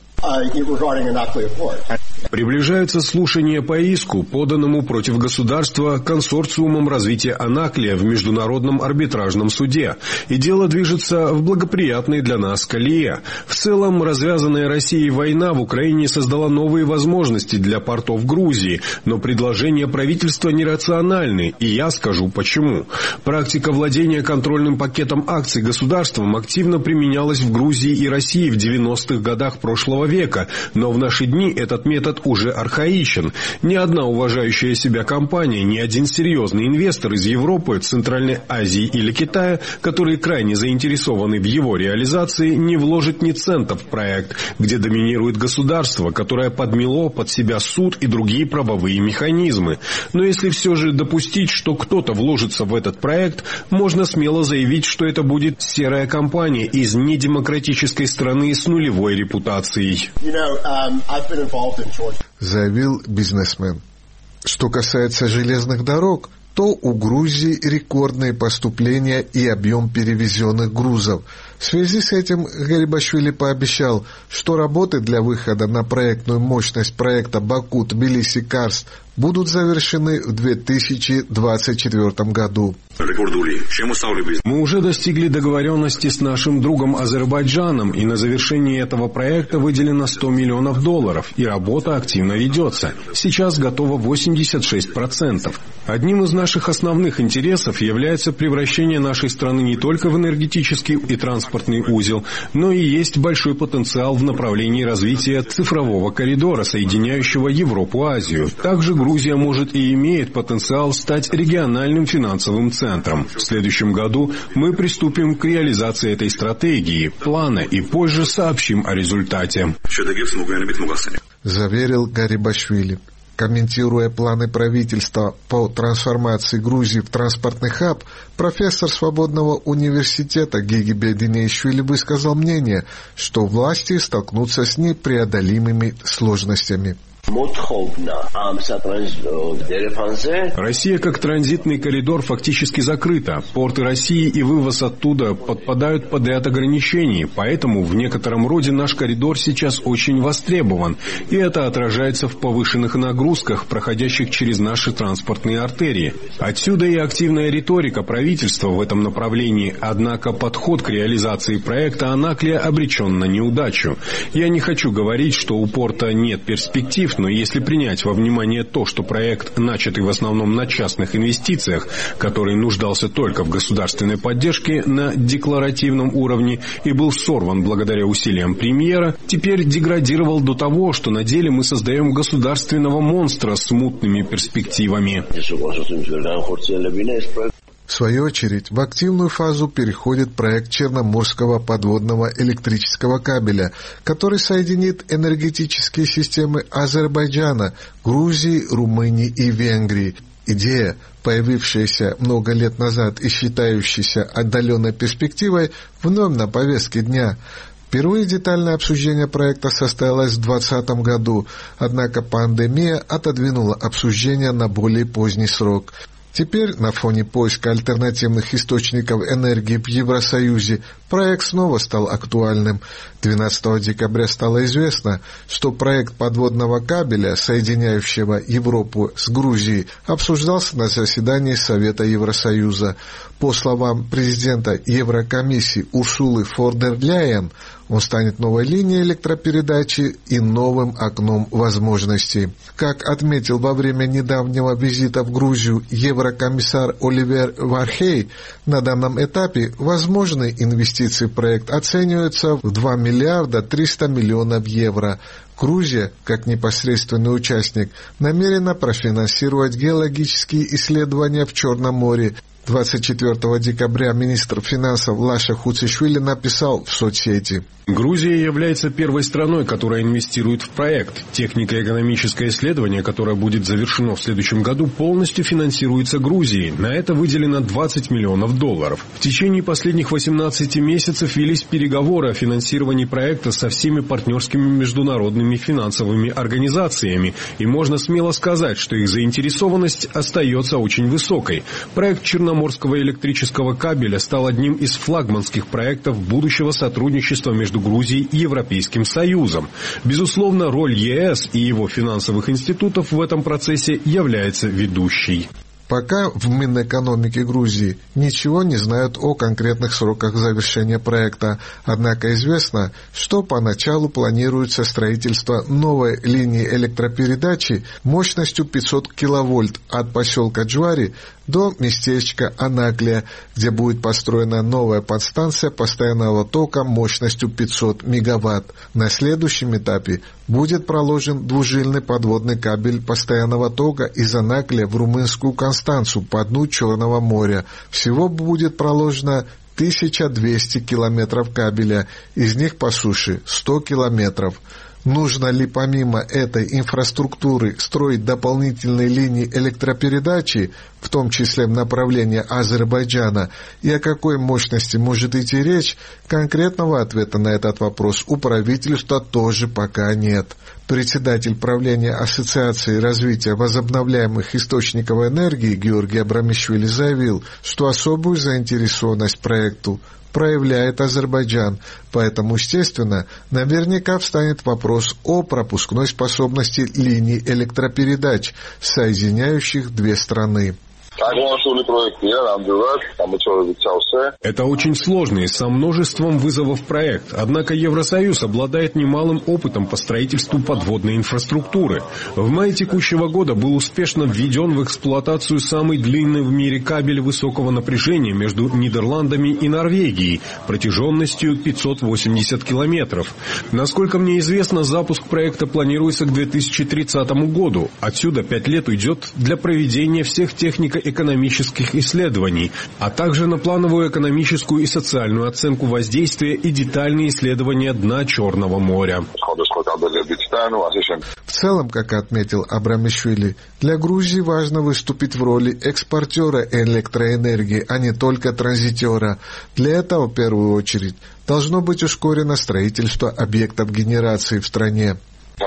Приближаются слушания по иску, поданному против государства консорциумом развития Анаклия в Международном арбитражном суде. Москве. И дело движется в благоприятной для нас колее. В целом, развязанная Россией война в Украине создала новые возможности для портов Грузии, но предложения правительства нерациональны, и я скажу почему. Практика владения контрольным пакетом акций государством активно применялась в Грузии и России в девяностых годах прошлого века, но в наши дни этот метод уже архаичен. Ни одна уважающая себя компания, ни один серьезный инвестор из Европы, Центральной Азии или Китая, которые крайне заинтересованы в его реализации, не вложит ни цента в проект, где доминирует государство, которое подмело под себя суд и другие правовые механизмы. Но если все же допустить, что кто-то вложится в этот проект, можно смело заявить, что это будет серая компания из недемократической страны с нулевой репутацией. Заявил бизнесмен. Что касается железных дорог, то у Грузии рекордные поступления и объем перевезенных грузов. В связи с этим Гарибашвили пообещал, что работы для выхода на проектную мощность проекта Баку-Тбилиси-Карс будут завершены в две тысячи двадцать четвёртом году. Мы уже достигли договоренности с нашим другом Азербайджаном, и на завершение этого проекта выделено сто миллионов долларов, и работа активно ведется. Сейчас готово восемьдесят шесть процентов. Одним из наших основных интересов является превращение нашей страны не только в энергетический и транспортный узел, но и есть большой потенциал в направлении развития цифрового коридора, соединяющего Европу-Азию. Также Грузия может и имеет потенциал стать региональным финансовым центром. В следующем году мы приступим к реализации этой стратегии, плана и позже сообщим о результате. Заверил Гарибашвили. Комментируя планы правительства по трансформации Грузии в транспортный хаб, профессор Свободного университета Гиги Бединеишвили высказал мнение, что власти столкнутся с непреодолимыми сложностями. Россия как транзитный коридор фактически закрыта. Порты России и вывоз оттуда подпадают под ряд ограничений, поэтому в некотором роде наш коридор сейчас очень востребован, и это отражается в повышенных нагрузках, проходящих через наши транспортные артерии. Отсюда и активная риторика правительства в этом направлении, однако подход к реализации проекта Анаклия обречен на неудачу. Я не хочу говорить, что у порта нет перспектив, но если принять во внимание то, что проект, начатый в основном на частных инвестициях, который нуждался только в государственной поддержке на декларативном уровне и был сорван благодаря усилиям премьера, теперь деградировал до того, что на деле мы создаем государственного монстра с мутными перспективами. В свою очередь, в активную фазу переходит проект Черноморского подводного электрического кабеля, который соединит энергетические системы Азербайджана, Грузии, Румынии и Венгрии. Идея, появившаяся много лет назад и считающаяся отдаленной перспективой, вновь на повестке дня. Впервые детальное обсуждение проекта состоялось в двадцатом году, однако пандемия отодвинула обсуждение на более поздний срок. Теперь, на фоне поиска альтернативных источников энергии в Евросоюзе, проект снова стал актуальным. двенадцатого декабря стало известно, что проект подводного кабеля, соединяющего Европу с Грузией, обсуждался на заседании Совета Евросоюза. По словам президента Еврокомиссии Урсулы фон дер Ляйен, он станет новой линией электропередачи и новым окном возможностей. Как отметил во время недавнего визита в Грузию еврокомиссар Оливер Вархей, на данном этапе возможные инвестиции в проект оцениваются в два миллиарда триста миллионов евро. Грузия, как непосредственный участник, намерена профинансировать геологические исследования в Черном море. двадцать четвёртого декабря министр финансов Лаша Хуцишвили написал в соцсети: Грузия является первой страной, которая инвестирует в проект. Технико-экономическое исследование, которое будет завершено в следующем году, полностью финансируется Грузией. На это выделено двадцать миллионов долларов. В течение последних восемнадцати месяцев велись переговоры о финансировании проекта со всеми партнерскими международными финансовыми организациями, и можно смело сказать, что их заинтересованность остается очень высокой. Проект Черноморского электрического кабеля стал одним из флагманских проектов будущего сотрудничества между Грузией и Европейским Союзом. Безусловно, роль ЕС и его финансовых институтов в этом процессе является ведущей. Пока в Минэкономике Грузии ничего не знают о конкретных сроках завершения проекта, однако известно, что поначалу планируется строительство новой линии электропередачи мощностью пятьсот киловольт от поселка Джвари до местечка Анаклия, где будет построена новая подстанция постоянного тока мощностью пятьсот мегаватт. На следующем этапе будет проложен двужильный подводный кабель постоянного тока из Анаклия в румынскую Констанцу по дну Черного моря. Всего будет проложено тысяча двести километров кабеля, из них по суше сто километров. Нужно ли помимо этой инфраструктуры строить дополнительные линии электропередачи, в том числе в направлении Азербайджана, и о какой мощности может идти речь, конкретного ответа на этот вопрос у правительства тоже пока нет. Председатель правления Ассоциации развития возобновляемых источников энергии Георгий Абрамишвили заявил, что особую заинтересованность проекту проявляет Азербайджан, поэтому, естественно, наверняка встанет вопрос о пропускной способности линий электропередач, соединяющих две страны. Это очень сложный, со множеством вызовов проект, однако Евросоюз обладает немалым опытом по строительству подводной инфраструктуры. В мае текущего года был успешно введен в эксплуатацию самый длинный в мире кабель высокого напряжения между Нидерландами и Норвегией протяженностью пятьсот восемьдесят километров. Насколько мне известно, запуск проекта планируется к две тысячи тридцатому году. Отсюда пять лет уйдет для проведения всех технико-экономических исследований, а также на плановую экономическую и социальную оценку воздействия и детальные исследования дна Черного моря. В целом, как отметил Абрамишвили, для Грузии важно выступить в роли экспортера электроэнергии, а не только транзитера. Для этого, в первую очередь, должно быть ускорено строительство объектов генерации в стране.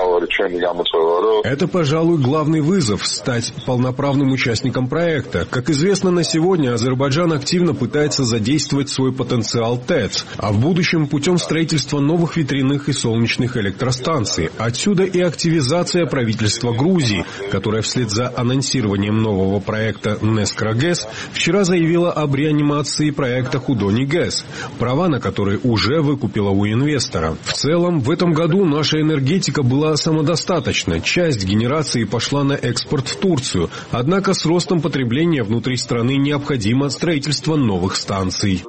Это, пожалуй, главный вызов – стать полноправным участником проекта. Как известно, на сегодня Азербайджан активно пытается задействовать свой потенциал ТЭЦ, а в будущем путем строительства новых ветряных и солнечных электростанций. Отсюда и активизация правительства Грузии, которое вслед за анонсированием нового проекта «Нескра-ГЭС» вчера заявила об реанимации проекта «Худони-ГЭС», права на которые уже выкупила у инвестора. В целом, в этом году наша энергетика была самодостаточна. Часть генерации пошла на экспорт в Турцию. Однако с ростом потребления внутри страны необходимо строительство новых станций.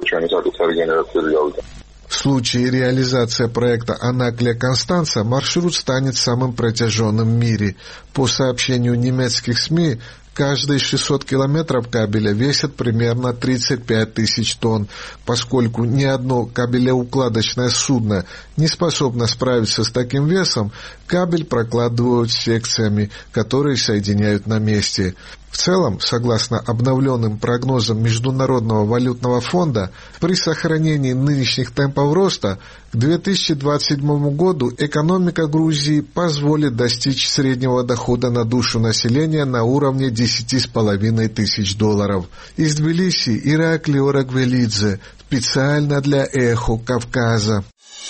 В случае реализации проекта Анаклия-Констанца маршрут станет самым протяженным в мире. По сообщению немецких СМИ, каждые шестьсот километров кабеля весят примерно тридцать пять тысяч тонн. Поскольку ни одно кабелеукладочное судно не способно справиться с таким весом, кабель прокладывают секциями, которые соединяют на месте. В целом, согласно обновленным прогнозам Международного валютного фонда, при сохранении нынешних темпов роста к две тысячи двадцать седьмому году экономика Грузии позволит достичь среднего дохода на душу населения на уровне десять с половиной тысяч долларов. Из Тбилиси Иракли Орагвелидзе, специально для «Эхо Кавказа».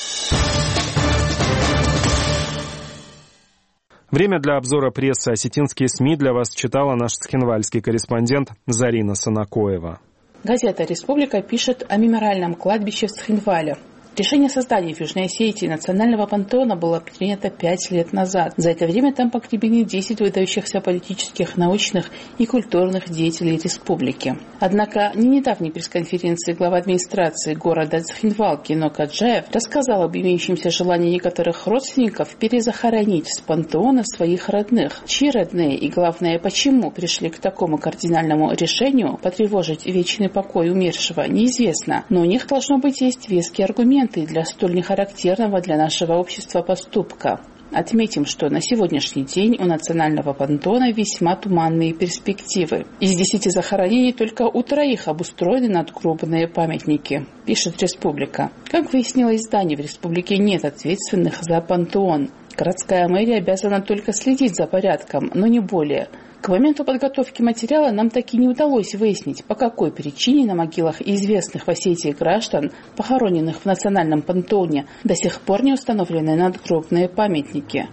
Время для обзора прессы осетинские СМИ для вас читала наш цхинвальский корреспондент Зарина Санакоева. Газета «Республика» пишет о мемориальном кладбище в Цхинвале. Решение о создании в Южной Осетии национального пантеона было принято пять лет назад. За это время там погребены десять выдающихся политических, научных и культурных деятелей республики. Однако на недавней пресс-конференции глава администрации города Цхинвал Кино Каджаев рассказал об имеющемся желании некоторых родственников перезахоронить с пантеона своих родных. Чьи родные и, главное, почему пришли к такому кардинальному решению потревожить вечный покой умершего, неизвестно. Но у них должно быть есть веские аргументы для столь нехарактерного для нашего общества поступка. Отметим, что на сегодняшний день у национального пантеона весьма туманные перспективы. Из десяти захоронений только у троих обустроены надгробные памятники, пишет «Республика». Как выяснило издание, в республике нет ответственных за пантеон. Городская мэрия обязана только следить за порядком, но не более. К моменту подготовки материала нам так и не удалось выяснить, по какой причине на могилах известных в Осетии граждан, похороненных в национальном пантеоне, до сих пор не установлены надгробные памятники.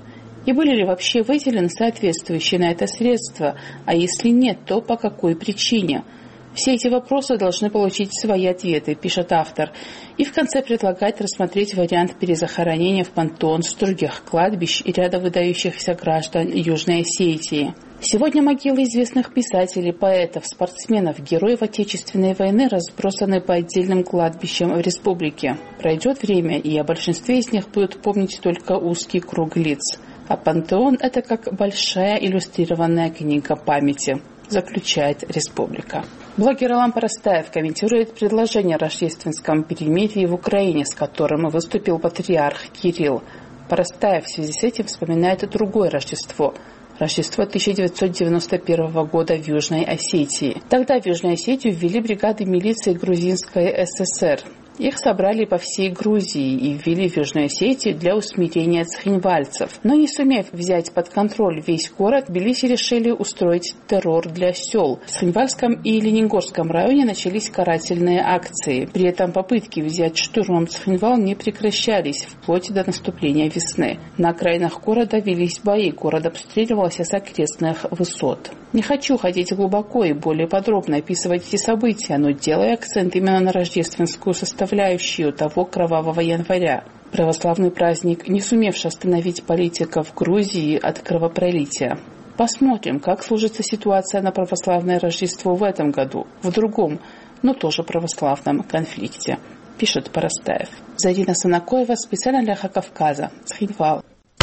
И были ли вообще выделены соответствующие на это средства, а если нет, то по какой причине? Все эти вопросы должны получить свои ответы, пишет автор, и в конце предлагает рассмотреть вариант перезахоронения в пантеон с других кладбищ и ряда выдающихся граждан Южной Осетии. Сегодня могилы известных писателей, поэтов, спортсменов, героев Отечественной войны разбросаны по отдельным кладбищам в республике. Пройдет время, и о большинстве из них будут помнить только узкий круг лиц. А пантеон – это как большая иллюстрированная книга памяти, заключает республика. Блогер Алан Парастаев комментирует предложение о рождественском перемирии в Украине, с которым выступил патриарх Кирилл. Парастаев в связи с этим вспоминает другое Рождество – Рождество тысяча девятьсот девяносто первого года в Южной Осетии. Тогда в Южную Осетию ввели бригады милиции Грузинской ССР. Их собрали по всей Грузии и ввели в Южную Осетию для усмирения цхинвальцев. Но не сумев взять под контроль весь город, тбилиси решили устроить террор для сел. В Цхинвальском и Лениногорском районе начались карательные акции. При этом попытки взять штурмом Цхинвал не прекращались вплоть до наступления весны. На окраинах города велись бои, город обстреливался с окрестных высот. Не хочу ходить глубоко и более подробно описывать эти события, но делаю акцент именно на рождественскую составляющую того кровавого января. Православный праздник, не сумевший остановить политиков Грузии от кровопролития. Посмотрим, как сложится ситуация на православное Рождество в этом году, в другом, но тоже православном конфликте, пишет Парастаев. Зарина Санакоева, специально для Эхо Кавказа, Цхинвал.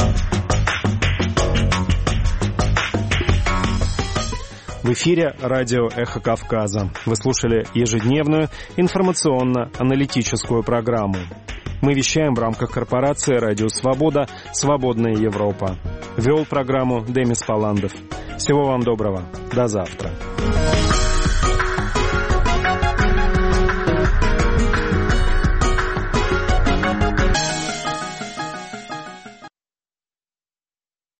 В эфире радио «Эхо Кавказа». Вы слушали ежедневную информационно-аналитическую программу. Мы вещаем в рамках корпорации «Радио Свобода. Свободная Европа». Вел программу Демис Паландов. Всего вам доброго. До завтра.